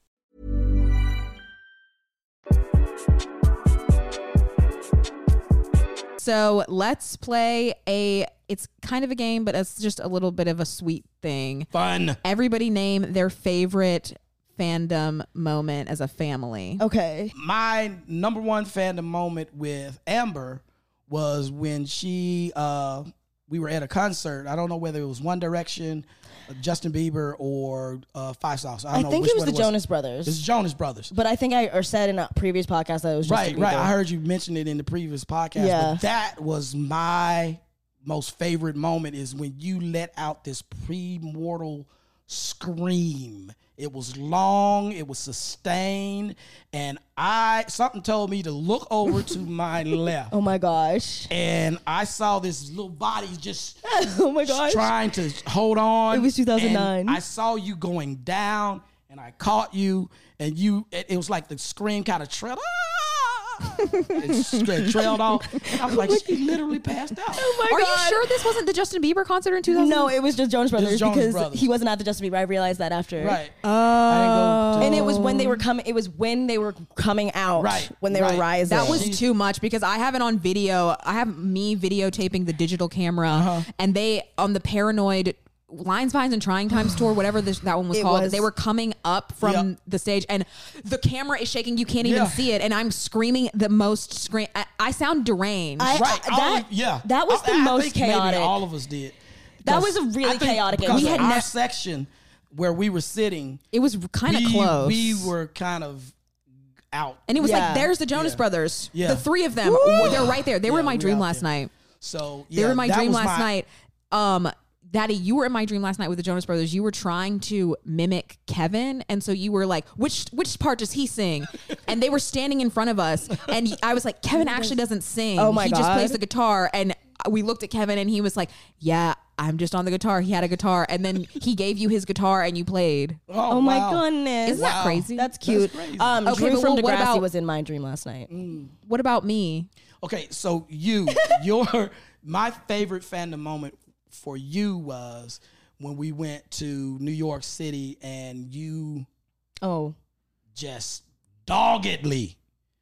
So let's play it's kind of a game, but it's just a little bit of a sweet thing. Fun. Everybody name their favorite fandom moment as a family. Okay. My number one fandom moment with Amber was when we were at a concert. I don't know whether it was One Direction, Justin Bieber, or Five Sauce. I don't know think which it was one the Jonas Brothers. It's Jonas Brothers. But I think I said in a previous podcast that it was Justin Right. Bieber. I heard you mention it in the previous podcast. Yeah. But that was my most favorite moment, is when you let out this premortal scream. It was long, it was sustained, and something told me to look over to my left. Oh my gosh. And I saw this little body just Oh my gosh. trying to hold on. It was 2009. And I saw you going down, and I caught you, and it was like the scream kind of trailed. It trailed off. And I was like, she literally passed out. Oh my Are God. you sure this wasn't the Justin Bieber concert in 2000? No, it was just Jonas Brothers Jonas because Brothers. he wasn't at the Justin Bieber. I realized that after. Right. I didn't go to And it was when they were coming. It was when they were coming out. Right, When they right. were rising. That was too much because I have it on video. I have me videotaping the digital camera, and they on the Paranoid Lines, Vines, and Trying Times tour, whatever that one was It called. was- They were coming up from Yep. the stage, and the camera is shaking. You can't even Yeah. see it, and I'm screaming the most scream. I sound deranged. I- Right. that was the I most think maybe chaotic. all of us did. That Because was a really I think chaotic because game. We of had our section where we were sitting. it was kind of close. We were kind of out. and it was Yeah. like, there's the Jonas Yeah. Brothers. Yeah. The three of them. They're right there. They were in my we dream out last there. night. So They were in my that dream was last night. Daddy, you were in my dream last night with the Jonas Brothers. You were trying to mimic Kevin, and so you were like, which part does he sing? And they were standing in front of us, and I was like, Kevin actually doesn't sing. Oh my he just God. plays the guitar. And we looked at Kevin, and he was like, yeah, I'm just on the guitar. He had a guitar, and then he gave you his guitar, and you played. Oh my wow. goodness. Isn't that crazy? That's cute. crazy. Okay, Drew but from what Degrassi about- was in my dream last night. What about me? Okay, so my favorite fandom moment for you was when we went to New York City and you Oh. just doggedly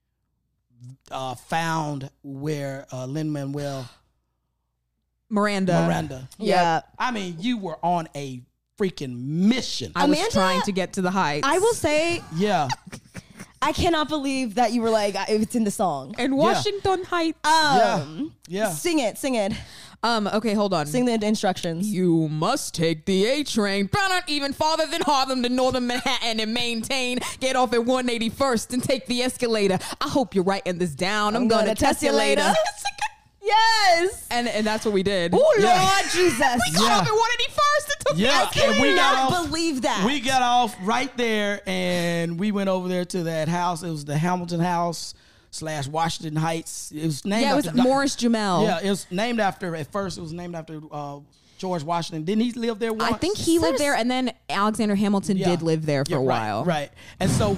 found where Lin-Manuel Miranda. Yeah. I mean, you were on a freaking mission. I was Amanda- trying to get to the heights. I will say, Yeah. I cannot believe that you were like, it's in the song. in Washington Heights. Yeah. Sing it. Okay, hold on. Sing the instructions. You must take the A train, burn out even farther than Harlem to northern Manhattan and maintain. Get off at 181st and take the escalator. I hope you're writing this down. I'm gonna test you later. Yes. And that's what we did. Oh, Yeah. Lord Jesus. We got off at 181st and took Yeah, the escalator. and we got cannot off. believe that. We got off right there, and we went over there to that house. It was the Hamilton House / Washington Heights. It was named Yeah, it was after Morris Jamel. Yeah, it was named after. At first, it was named after George Washington. Didn't he live there once? I think he lived there, and then Alexander Hamilton did live there for a while. Right. And so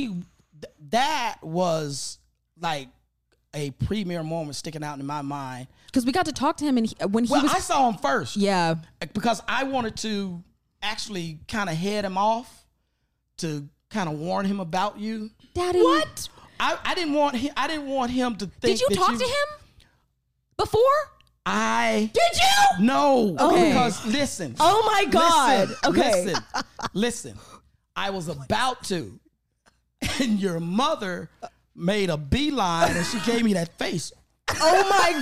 that was like a premier moment sticking out in my mind. Because we got to talk to him, and I saw him first. Yeah. Because I wanted to actually kind of head him off to kind of warn him about you. Daddy. What? I didn't want him to think. Did you that talk to him before? Did you? No. Okay. Because listen. Oh my God. Okay. Listen. I was about to, and your mother made a beeline, and she gave me that face. Oh my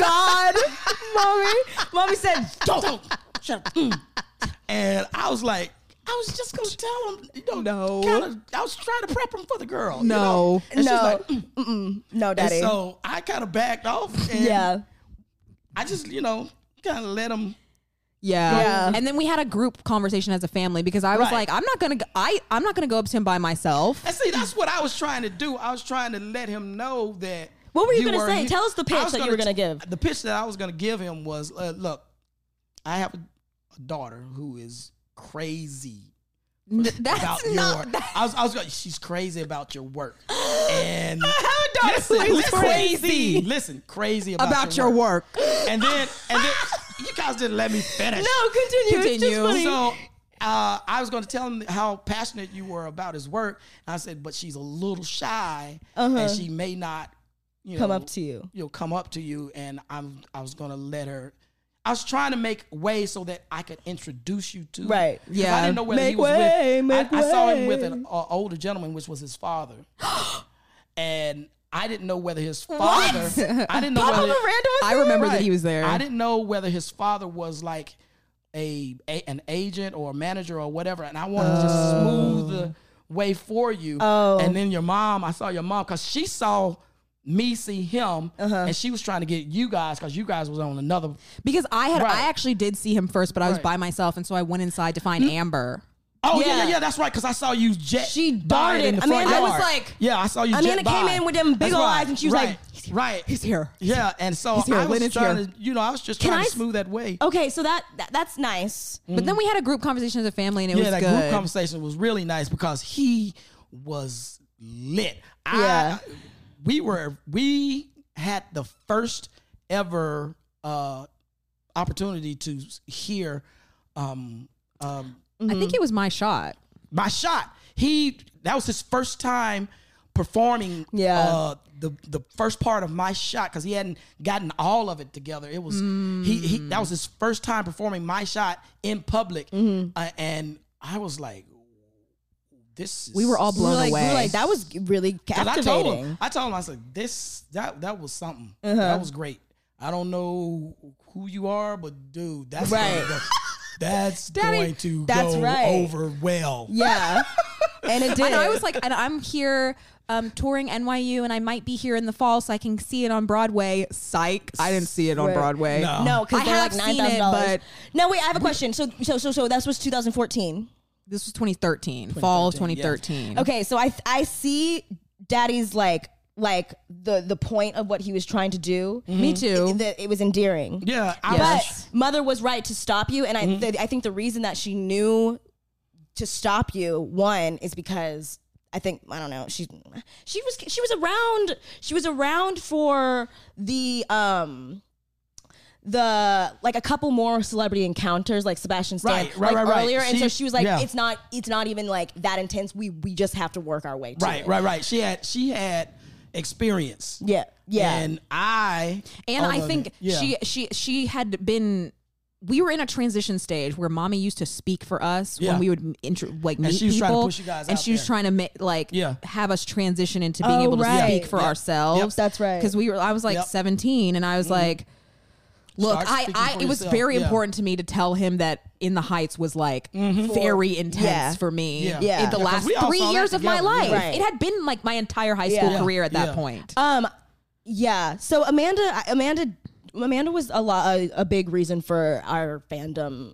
God. Mommy said, Don't. Shut up. And I was like, I was just gonna tell him, No. I was trying to prep him for the girl. No. And she's No. like, no, Daddy. And so I kind of backed off. And Yeah. I just, kind of let him. Yeah. And then we had a group conversation as a family because I was Right. like, I'm not gonna go up to him by myself. And see, that's what I was trying to do. I was trying to let him know that. What were you gonna say? Tell us the pitch I was that you were gonna give. The pitch that I was gonna give him was, look, I have a daughter who is crazy. That's not. I was going. She's crazy about your work, and crazy. Listen, crazy about your work. And then you guys didn't let me finish. No, continue. It's just funny. So I was going to tell him how passionate you were about his work. And I said, but she's a little shy, and she may not, Come up to you. Come up to you, and I was going to let her. I was trying to make way so that I could introduce you to. Right. 'Cause Yeah. I didn't know whether he Make was way, with. make I saw him way. with an older gentleman, which was his father, and I didn't know whether his father. I didn't know Papa whether. Miranda was I remember that he was there. I didn't know whether his father was like an agent or a manager or whatever, and I wanted to just smooth the way for you. And then your mom, I saw your mom because she saw me see him, and she was trying to get you guys because you guys was on another. Because Right. I actually did see him first, but I was Right. by myself, and so I went inside to find Amber. Oh Yeah. yeah, that's right. Because I saw you jet. She by it in darted. the front Amanda yard. was like- yeah, I saw you. Amanda jet came by. in with them big That's old right. eyes, and she was right. like, right. He's here. Yeah, and so here. I was Lynn is trying here. to, I was just Can trying I to s- smooth that way. okay, so that's nice. But then we had a group conversation as a family, and it Yeah, was that good. group conversation was really nice because he was lit. Yeah. We had the first ever opportunity to hear I think it was my shot. my shot. That was his first time performing the first part of my shot because he hadn't gotten all of it together. It was that was his first time performing my shot in public, and I was like, "This." Is We were all blown away. We were like, that was really 'Cause captivating. I told him, I said, that was something. That was great. I don't know who you are, but dude, that's Right. gonna go- that's Daddy, going to that's go right. over well. Yeah. And it did. And I was like, and I'm here touring NYU, and I might be here in the fall, so I can see it on Broadway. Psych! I didn't see it on Right. Broadway. No, because I they're like have seen it, $9,000. but No, wait, I have a question. So that was 2014. this was 2013, fall of 2013. Okay, so I see Daddy's like the point of what he was trying to do. Me too. It was endearing. Yeah, But Mother was right to stop you, and I think the reason that she knew to stop you, one, is because I don't know, she was around for the like a couple more celebrity encounters, like Sebastian Stan, Right. earlier, and so She- she was like, yeah. it's not even like that intense. We just have to work our way to it. Right. She had experience. Yeah. And I think she had been. We were in a transition stage where Mommy used to speak for us Yeah. when we would meet she was people, trying to push you guys and out she was there. trying to have us transition into being Oh, able to right. speak for Yep. ourselves. Yep. That's right. Because I was like Yep. 17, and I was like, look, Start speaking for it was yourself. very Yeah. important to me to tell him that In the Heights was like very intense Yeah. for me. Yeah. Yeah. In the Yeah, 'cause last we all 3 saw that years of my together. life, Right. it had been like my entire high school Yeah. career at that Yeah. point. Yeah. So Amanda was a big reason for our fandom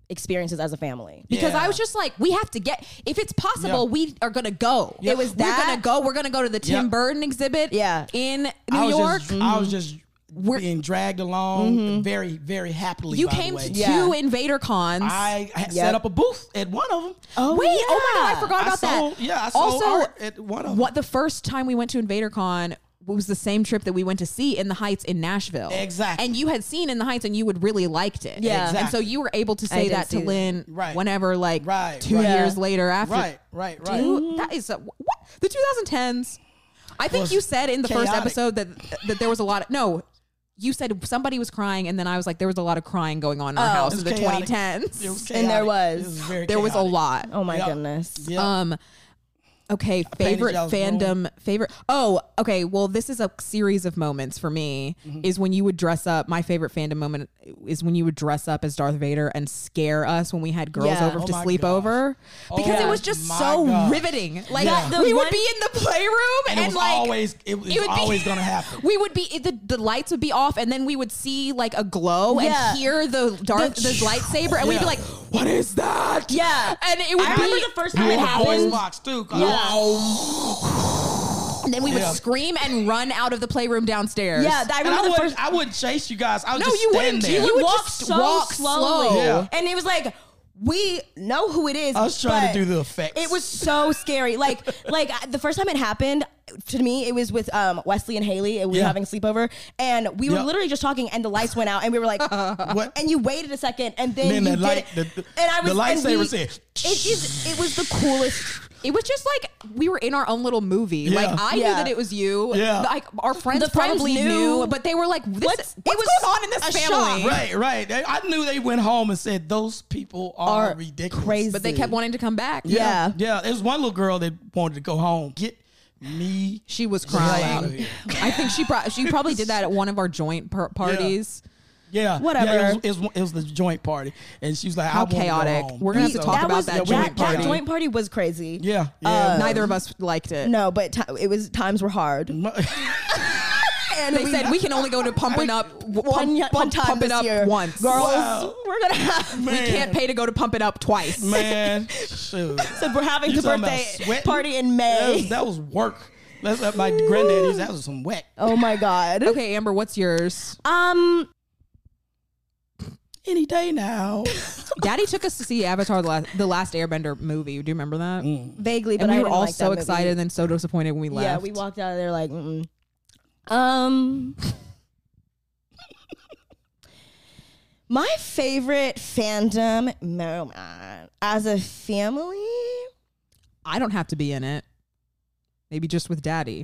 experiences as a family. Because Yeah. I was just like, we have to get, if it's possible, Yeah. we are gonna go. Yeah. It was We're that. gonna go. We're gonna go to the Tim Yep. Burton exhibit. Yeah. in I New was York. I was just We're- being dragged along very, very happily. You by the came way. to Yeah. 2 Invader Cons. I had Yep. set up a booth at one of them. Oh, Wait, oh my God, I yeah. forgot about sold, that. Yeah, I sold Also, art at one of them. what the first time we went to Invader Con was the same trip that we went to see In the Heights in Nashville. Exactly. And you had seen In the Heights and you would really liked it. Yeah. And so you were able to say did that to see that. Lynn Right. whenever, like, Right, 2 right. years later after. Right. Dude, that is what the 2010s. I think Was you said in the first chaotic. episode that there was a lot of you said somebody was crying, and then I was like, there was a lot of crying going on in our house It in was the chaotic. 2010s. It was And there chaotic. was. It was very There was a chaotic. lot. Oh my Yep. goodness. Yep. Okay, painted favorite y'all's fandom, favorite. Oh, okay. Well, this is a series of moments for me. Mm-hmm. Is when you would dress up. My favorite fandom moment is when you would dress up as Darth Vader and scare us when we had girls Yeah. over Oh to my sleep gosh. over, because Oh it was just my so gosh. riveting. Like Yeah. we The would one- be in the playroom And it was like always it was it would be- always gonna happen. We would be the lights would be off, and then we would see like a glow Yeah. and hear the lightsaber, and we'd be like, "What is that?" Yeah. and it would I be remember the first You time it were a voice happened. box too. 'cause and then we would Yeah. scream and run out of the playroom downstairs. Yeah, I And I remember the wouldn't, first. I wouldn't chase you guys. I would No, just you stand wouldn't. there. You You would walk just so walk slowly. slow. Yeah. And it was like, we know who it is. I was trying to but do the effects. It was so scary. Like the first time it happened, to me, it was with Wesley and Haley, and we were Yeah. having a sleepover, and we were Yep. literally just talking, and the lights went out, and we were like, What? and you waited a second, and then Then you the did light- it. the- and I was, the and lightsaber we- said, it was the coolest. It was just like we were in our own little movie. Yeah. Like I knew Yeah. that it was you. Yeah. Like our friends The friends probably knew. knew, but they were like, what's going on in this a family? shock. Right. I knew they went home and said those people are ridiculous. crazy. But they kept wanting to come back. Yeah. Yeah. There was one little girl that wanted to go home. Get me. She was the hell out of crying. here. I think she probably did that at one of our joint parties. Yeah. Whatever. Yeah, it was the joint party, and she was like, How "I want to go chaotic. home." We're gonna have to So- talk about was, that joint that party. joint party was crazy. Yeah. Yeah. Neither of us liked it. No, but it was times were hard. And They said we can only go to pumping up one time pump it this up year. once. Girls, Wow. we're gonna have. We can't pay to go to pump it up twice. Man, shoot. So we're having You the talking about birthday sweating? party in May. That was work. That's my granddaddy's. That was some wet. Oh my god. Okay, Amber, what's yours? Any day now. Daddy took us to see Avatar: The Last Airbender movie. Do you remember that? Vaguely, but And we I were didn't all like that so movie. excited and then so disappointed when we left. Yeah, we walked out of there like, my favorite fandom moment as a family. I don't have to be in it. Maybe just with Daddy.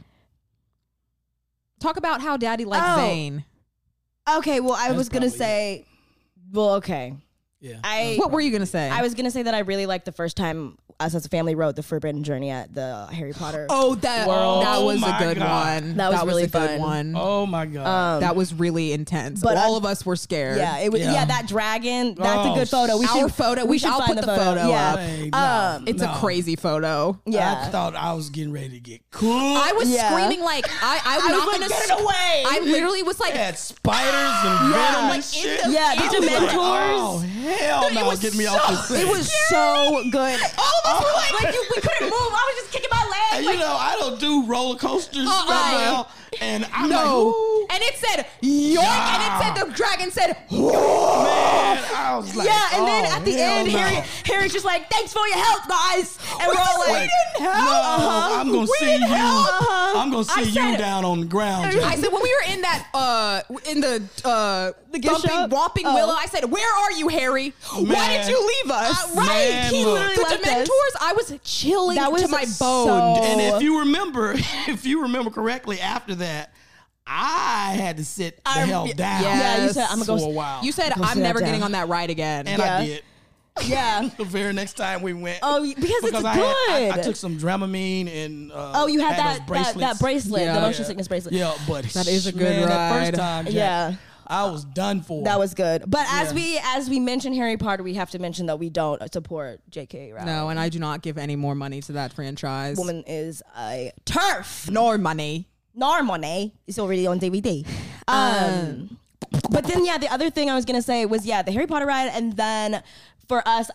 Talk about how Daddy likes Oh. Zane. Okay, well, I That's was gonna probably say, well, okay, Yeah. What were you gonna say? I was gonna say that I really liked the first time us as a family rode the Forbidden Journey at the Harry Potter. Oh, that World. that was Oh a my good God. one. That was really a good fun. one. Oh my God. That was really intense. But all I- of us were scared. yeah, it was. Yeah. Yeah, that dragon. That's a Oh, good photo. We Our should photo. We should I'll find put the photo Yeah. up. Hey, no, It's no. a crazy photo. Yeah. I thought I was getting ready to get cool. I was Yeah. screaming like I'm I not was gonna like, get it away. I literally was like, had spiders and venom and shit. Yeah, the I was like, Dementors. oh hell no! was Get me so- off this thing. It was so good. all of us were like we couldn't move. I was just kicking my And leg. you know, I don't do roller coasters right now, and I'm no. like, ooh, And it said yoink, and it said the dragon said, man, I was like, Yeah, and then oh, at the hell end, no. Harry's just like, "Thanks for your help, guys," and we're all like, No, I'm gonna see you. Uh-huh. I'm gonna see I you said- down on the ground. I Jack. said when we were in that in the gift thumping, shop? whopping Oh. willow, I said, "Where are you, Harry? Why Man. did you leave us?" right? Man, He look. literally The left us. Dementors, I was chilling That was to my so- bone. And if you remember, correctly, after that, I had to sit the hell down. Yeah, you said, "I'm gonna for go." a while. You said, Go "I'm sit never down. getting on that ride again." and Yeah. I did. Yeah. The very next time we went. Oh, because it's I good. I took some Dramamine and. Oh, you had those that bracelets. bracelet, Yeah. the motion sickness bracelet. Yeah, but That is a good man, That ride. first time, Jack, Yeah. I was done for. That was good. But Yeah. as we mention Harry Potter, we have to mention that we don't support J.K. Rowling. No, and I do not give any more money to that franchise. Woman is a turf. Nor money. Nor money. It's already on DVD. But then, yeah, the other thing I was going to say was, yeah, the Harry Potter ride. And then for us,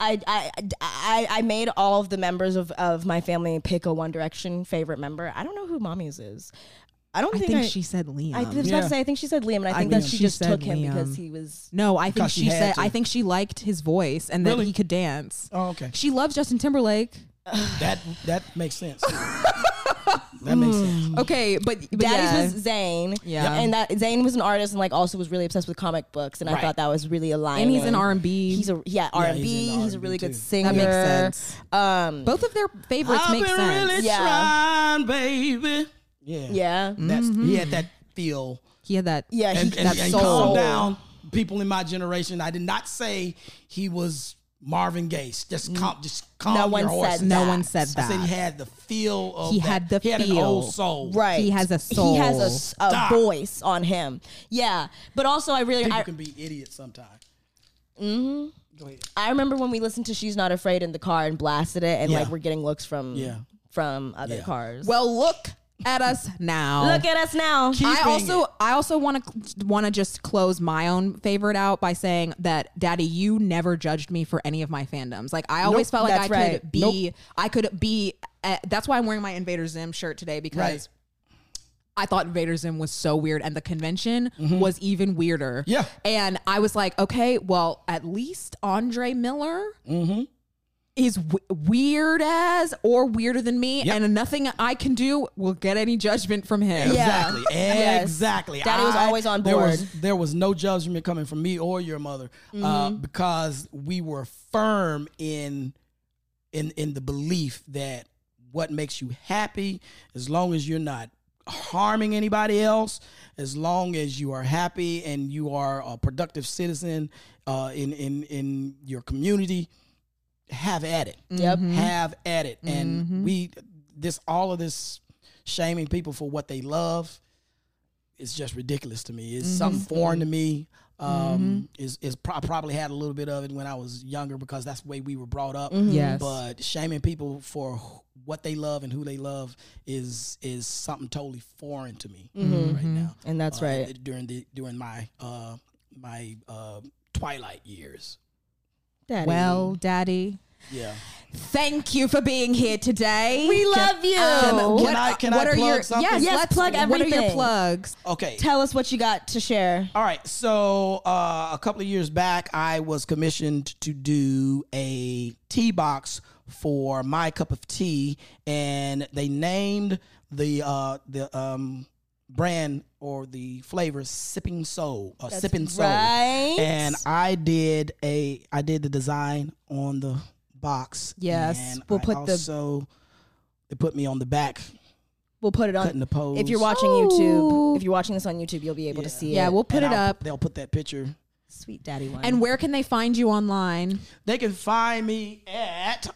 I made all of the members of my family pick a One Direction favorite member. I don't know who Mommy's is. I think she said Liam. I was about to say, I think she said Liam, and I think that she just took him because he was. No, I think Because she she had said. to. I think she liked his voice and that Really? he could dance. Oh, okay. She loves Justin Timberlake. That makes sense. That makes sense. Okay, but Daddy's was Zayn. Yeah. And that Zayn was an artist and like also was really obsessed with comic books, and I Right. thought that was really aligning. and he's in R&B. He's a Yeah, R&B. he's in He's a R&B really too. good singer. That makes sense. Both of their favorites I've make been sense. really Yeah. trying, baby. Yeah. Yeah. He had that feel. He had that. Yeah. And That calm soul. down, people in my generation. I did not say he was Marvin Gaye. Just calm No your one horses. said No that. one said I said that. he had the feel of He that. had the He had an feel. old soul. Right. He has a soul. He has a Stop. voice on him. Yeah. But also, People can be idiots sometimes. Mm-hmm. Go ahead. I remember when we listened to She's Not Afraid in the car and blasted it, and Yeah. like we're getting looks from other Yeah. cars. Well, look at us now. look at us now. I also want to just close my own favorite out by saying that, Daddy, you never judged me for any of my fandoms. Like I always felt like that's I right. could be. I could be. That's why I'm wearing my Invader Zim shirt today, because Right. I thought Invader Zim was so weird, and the convention was even weirder. Yeah. And I was like, okay, well, at least Andre Miller is weird as or weirder than me, Yep. and nothing I can do will get any judgment from him. Yeah. Exactly. Yes. Exactly. Daddy was always on board. There was no judgment coming from me or your mother, because we were firm in the belief that what makes you happy, as long as you're not harming anybody else, as long as you are happy and you are a productive citizen in your community, have at it. Yep. Have at it. And all of this shaming people for what they love is just ridiculous to me. It's something foreign to me. I probably had a little bit of it when I was younger because that's the way we were brought up. Yes. But shaming people for what they love and who they love is something totally foreign to me right now. And that's right. During my twilight years. Daddy. Well, Daddy, Yeah. thank you for being here today. we love you. Can I plug something? Yes, plug What are your everything. plugs? Okay. Tell us what you got to share. All right, so a couple of years back, I was commissioned to do a tea box for My Cup of Tea, and they named the brand or the flavor Sipping Soul, Sipping Soul. right. And I did the design on the box. Yes, and we'll I put they put me on the back We'll put it on. cutting the pose. If you're watching YouTube, if you're watching this on YouTube, you'll be able to see it. Yeah, we'll put And it I'll up. They'll put that picture. Sweet daddy one. And where can they find you online? They can find me at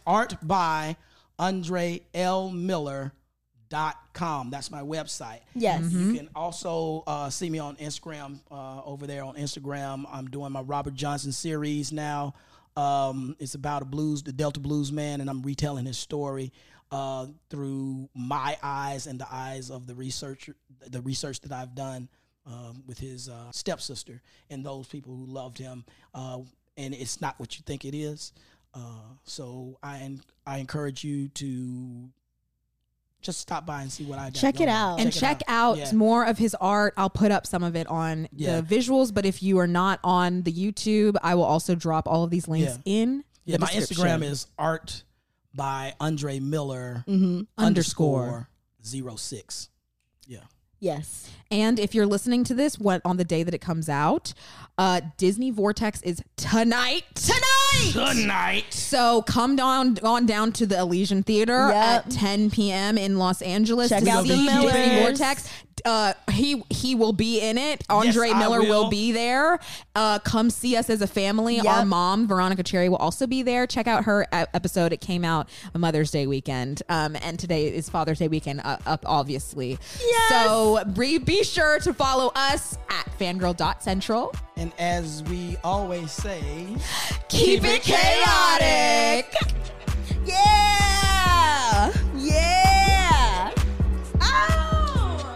artbyandrelmiller.com. That's my website. yes. You can also see me on Instagram. Over there on Instagram, I'm doing my Robert Johnson series now. It's about the Delta Blues man, and I'm retelling his story through my eyes and the eyes of the research that I've done with his stepsister and those people who loved him. And it's not what you think it is. So I encourage you to just stop by and see what I got. Check it going. out. And check out Yeah. more of his art. I'll put up some of it on Yeah. the visuals, but if you are not on the YouTube, I will also drop all of these links in Yeah, the my description. Instagram is art by Andre Miller Underscore. _06. Yeah. Yes. And if you're listening to this on the day that it comes out, Disney Vortex is tonight. Tonight. So come on down to the Elysian Theater Yep. at 10 p.m. in Los Angeles Check to out see the Disney Millers. Vortex. He will be in it. Andre I Miller will will. be there. Come see us as a family. Yep. Our mom, Veronica Cherry, will also be there. Check out her episode. It came out a Mother's Day weekend. And today is Father's Day weekend up, obviously. Yes. So be sure to follow us at fangirl.central. And as we always say, Keep it chaotic. Yeah. Yeah. Oh.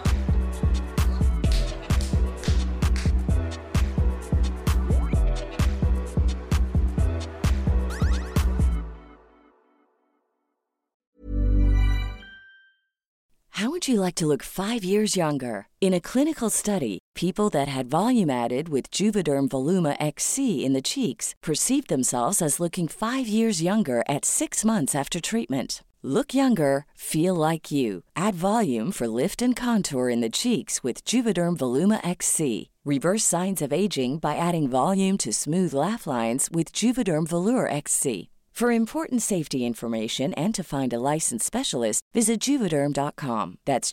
How would you like to look 5 years younger? In a clinical study, people that had volume added with Juvederm Voluma XC in the cheeks perceived themselves as looking 5 years younger at 6 months after treatment. Look younger, feel like you. Add volume for lift and contour in the cheeks with Juvederm Voluma XC. Reverse signs of aging by adding volume to smooth laugh lines with Juvederm Volure XC. For important safety information and to find a licensed specialist, visit Juvederm.com. That's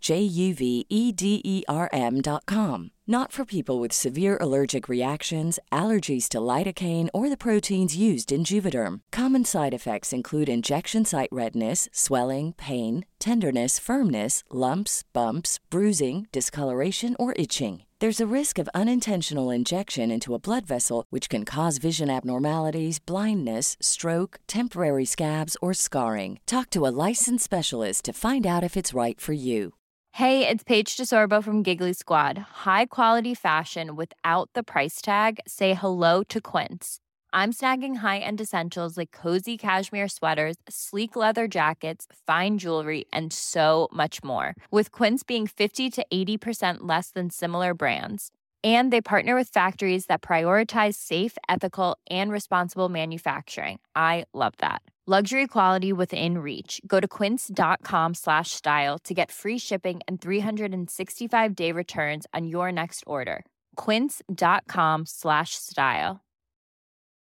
JUVEDERM.com. Not for people with severe allergic reactions, allergies to lidocaine, or the proteins used in Juvederm. Common side effects include injection site redness, swelling, pain, tenderness, firmness, lumps, bumps, bruising, discoloration, or itching. There's a risk of unintentional injection into a blood vessel, which can cause vision abnormalities, blindness, stroke, temporary scabs, or scarring. Talk to a licensed specialist to find out if it's right for you. Hey, it's Paige DeSorbo from Giggly Squad. High quality fashion without the price tag. Say hello to Quince. I'm snagging high-end essentials like cozy cashmere sweaters, sleek leather jackets, fine jewelry, and so much more. With Quince being 50 to 80% less than similar brands. And they partner with factories that prioritize safe, ethical, and responsible manufacturing. I love that. Luxury quality within reach. Go to quince.com/style to get free shipping and 365-day returns on your next order. Quince.com/style.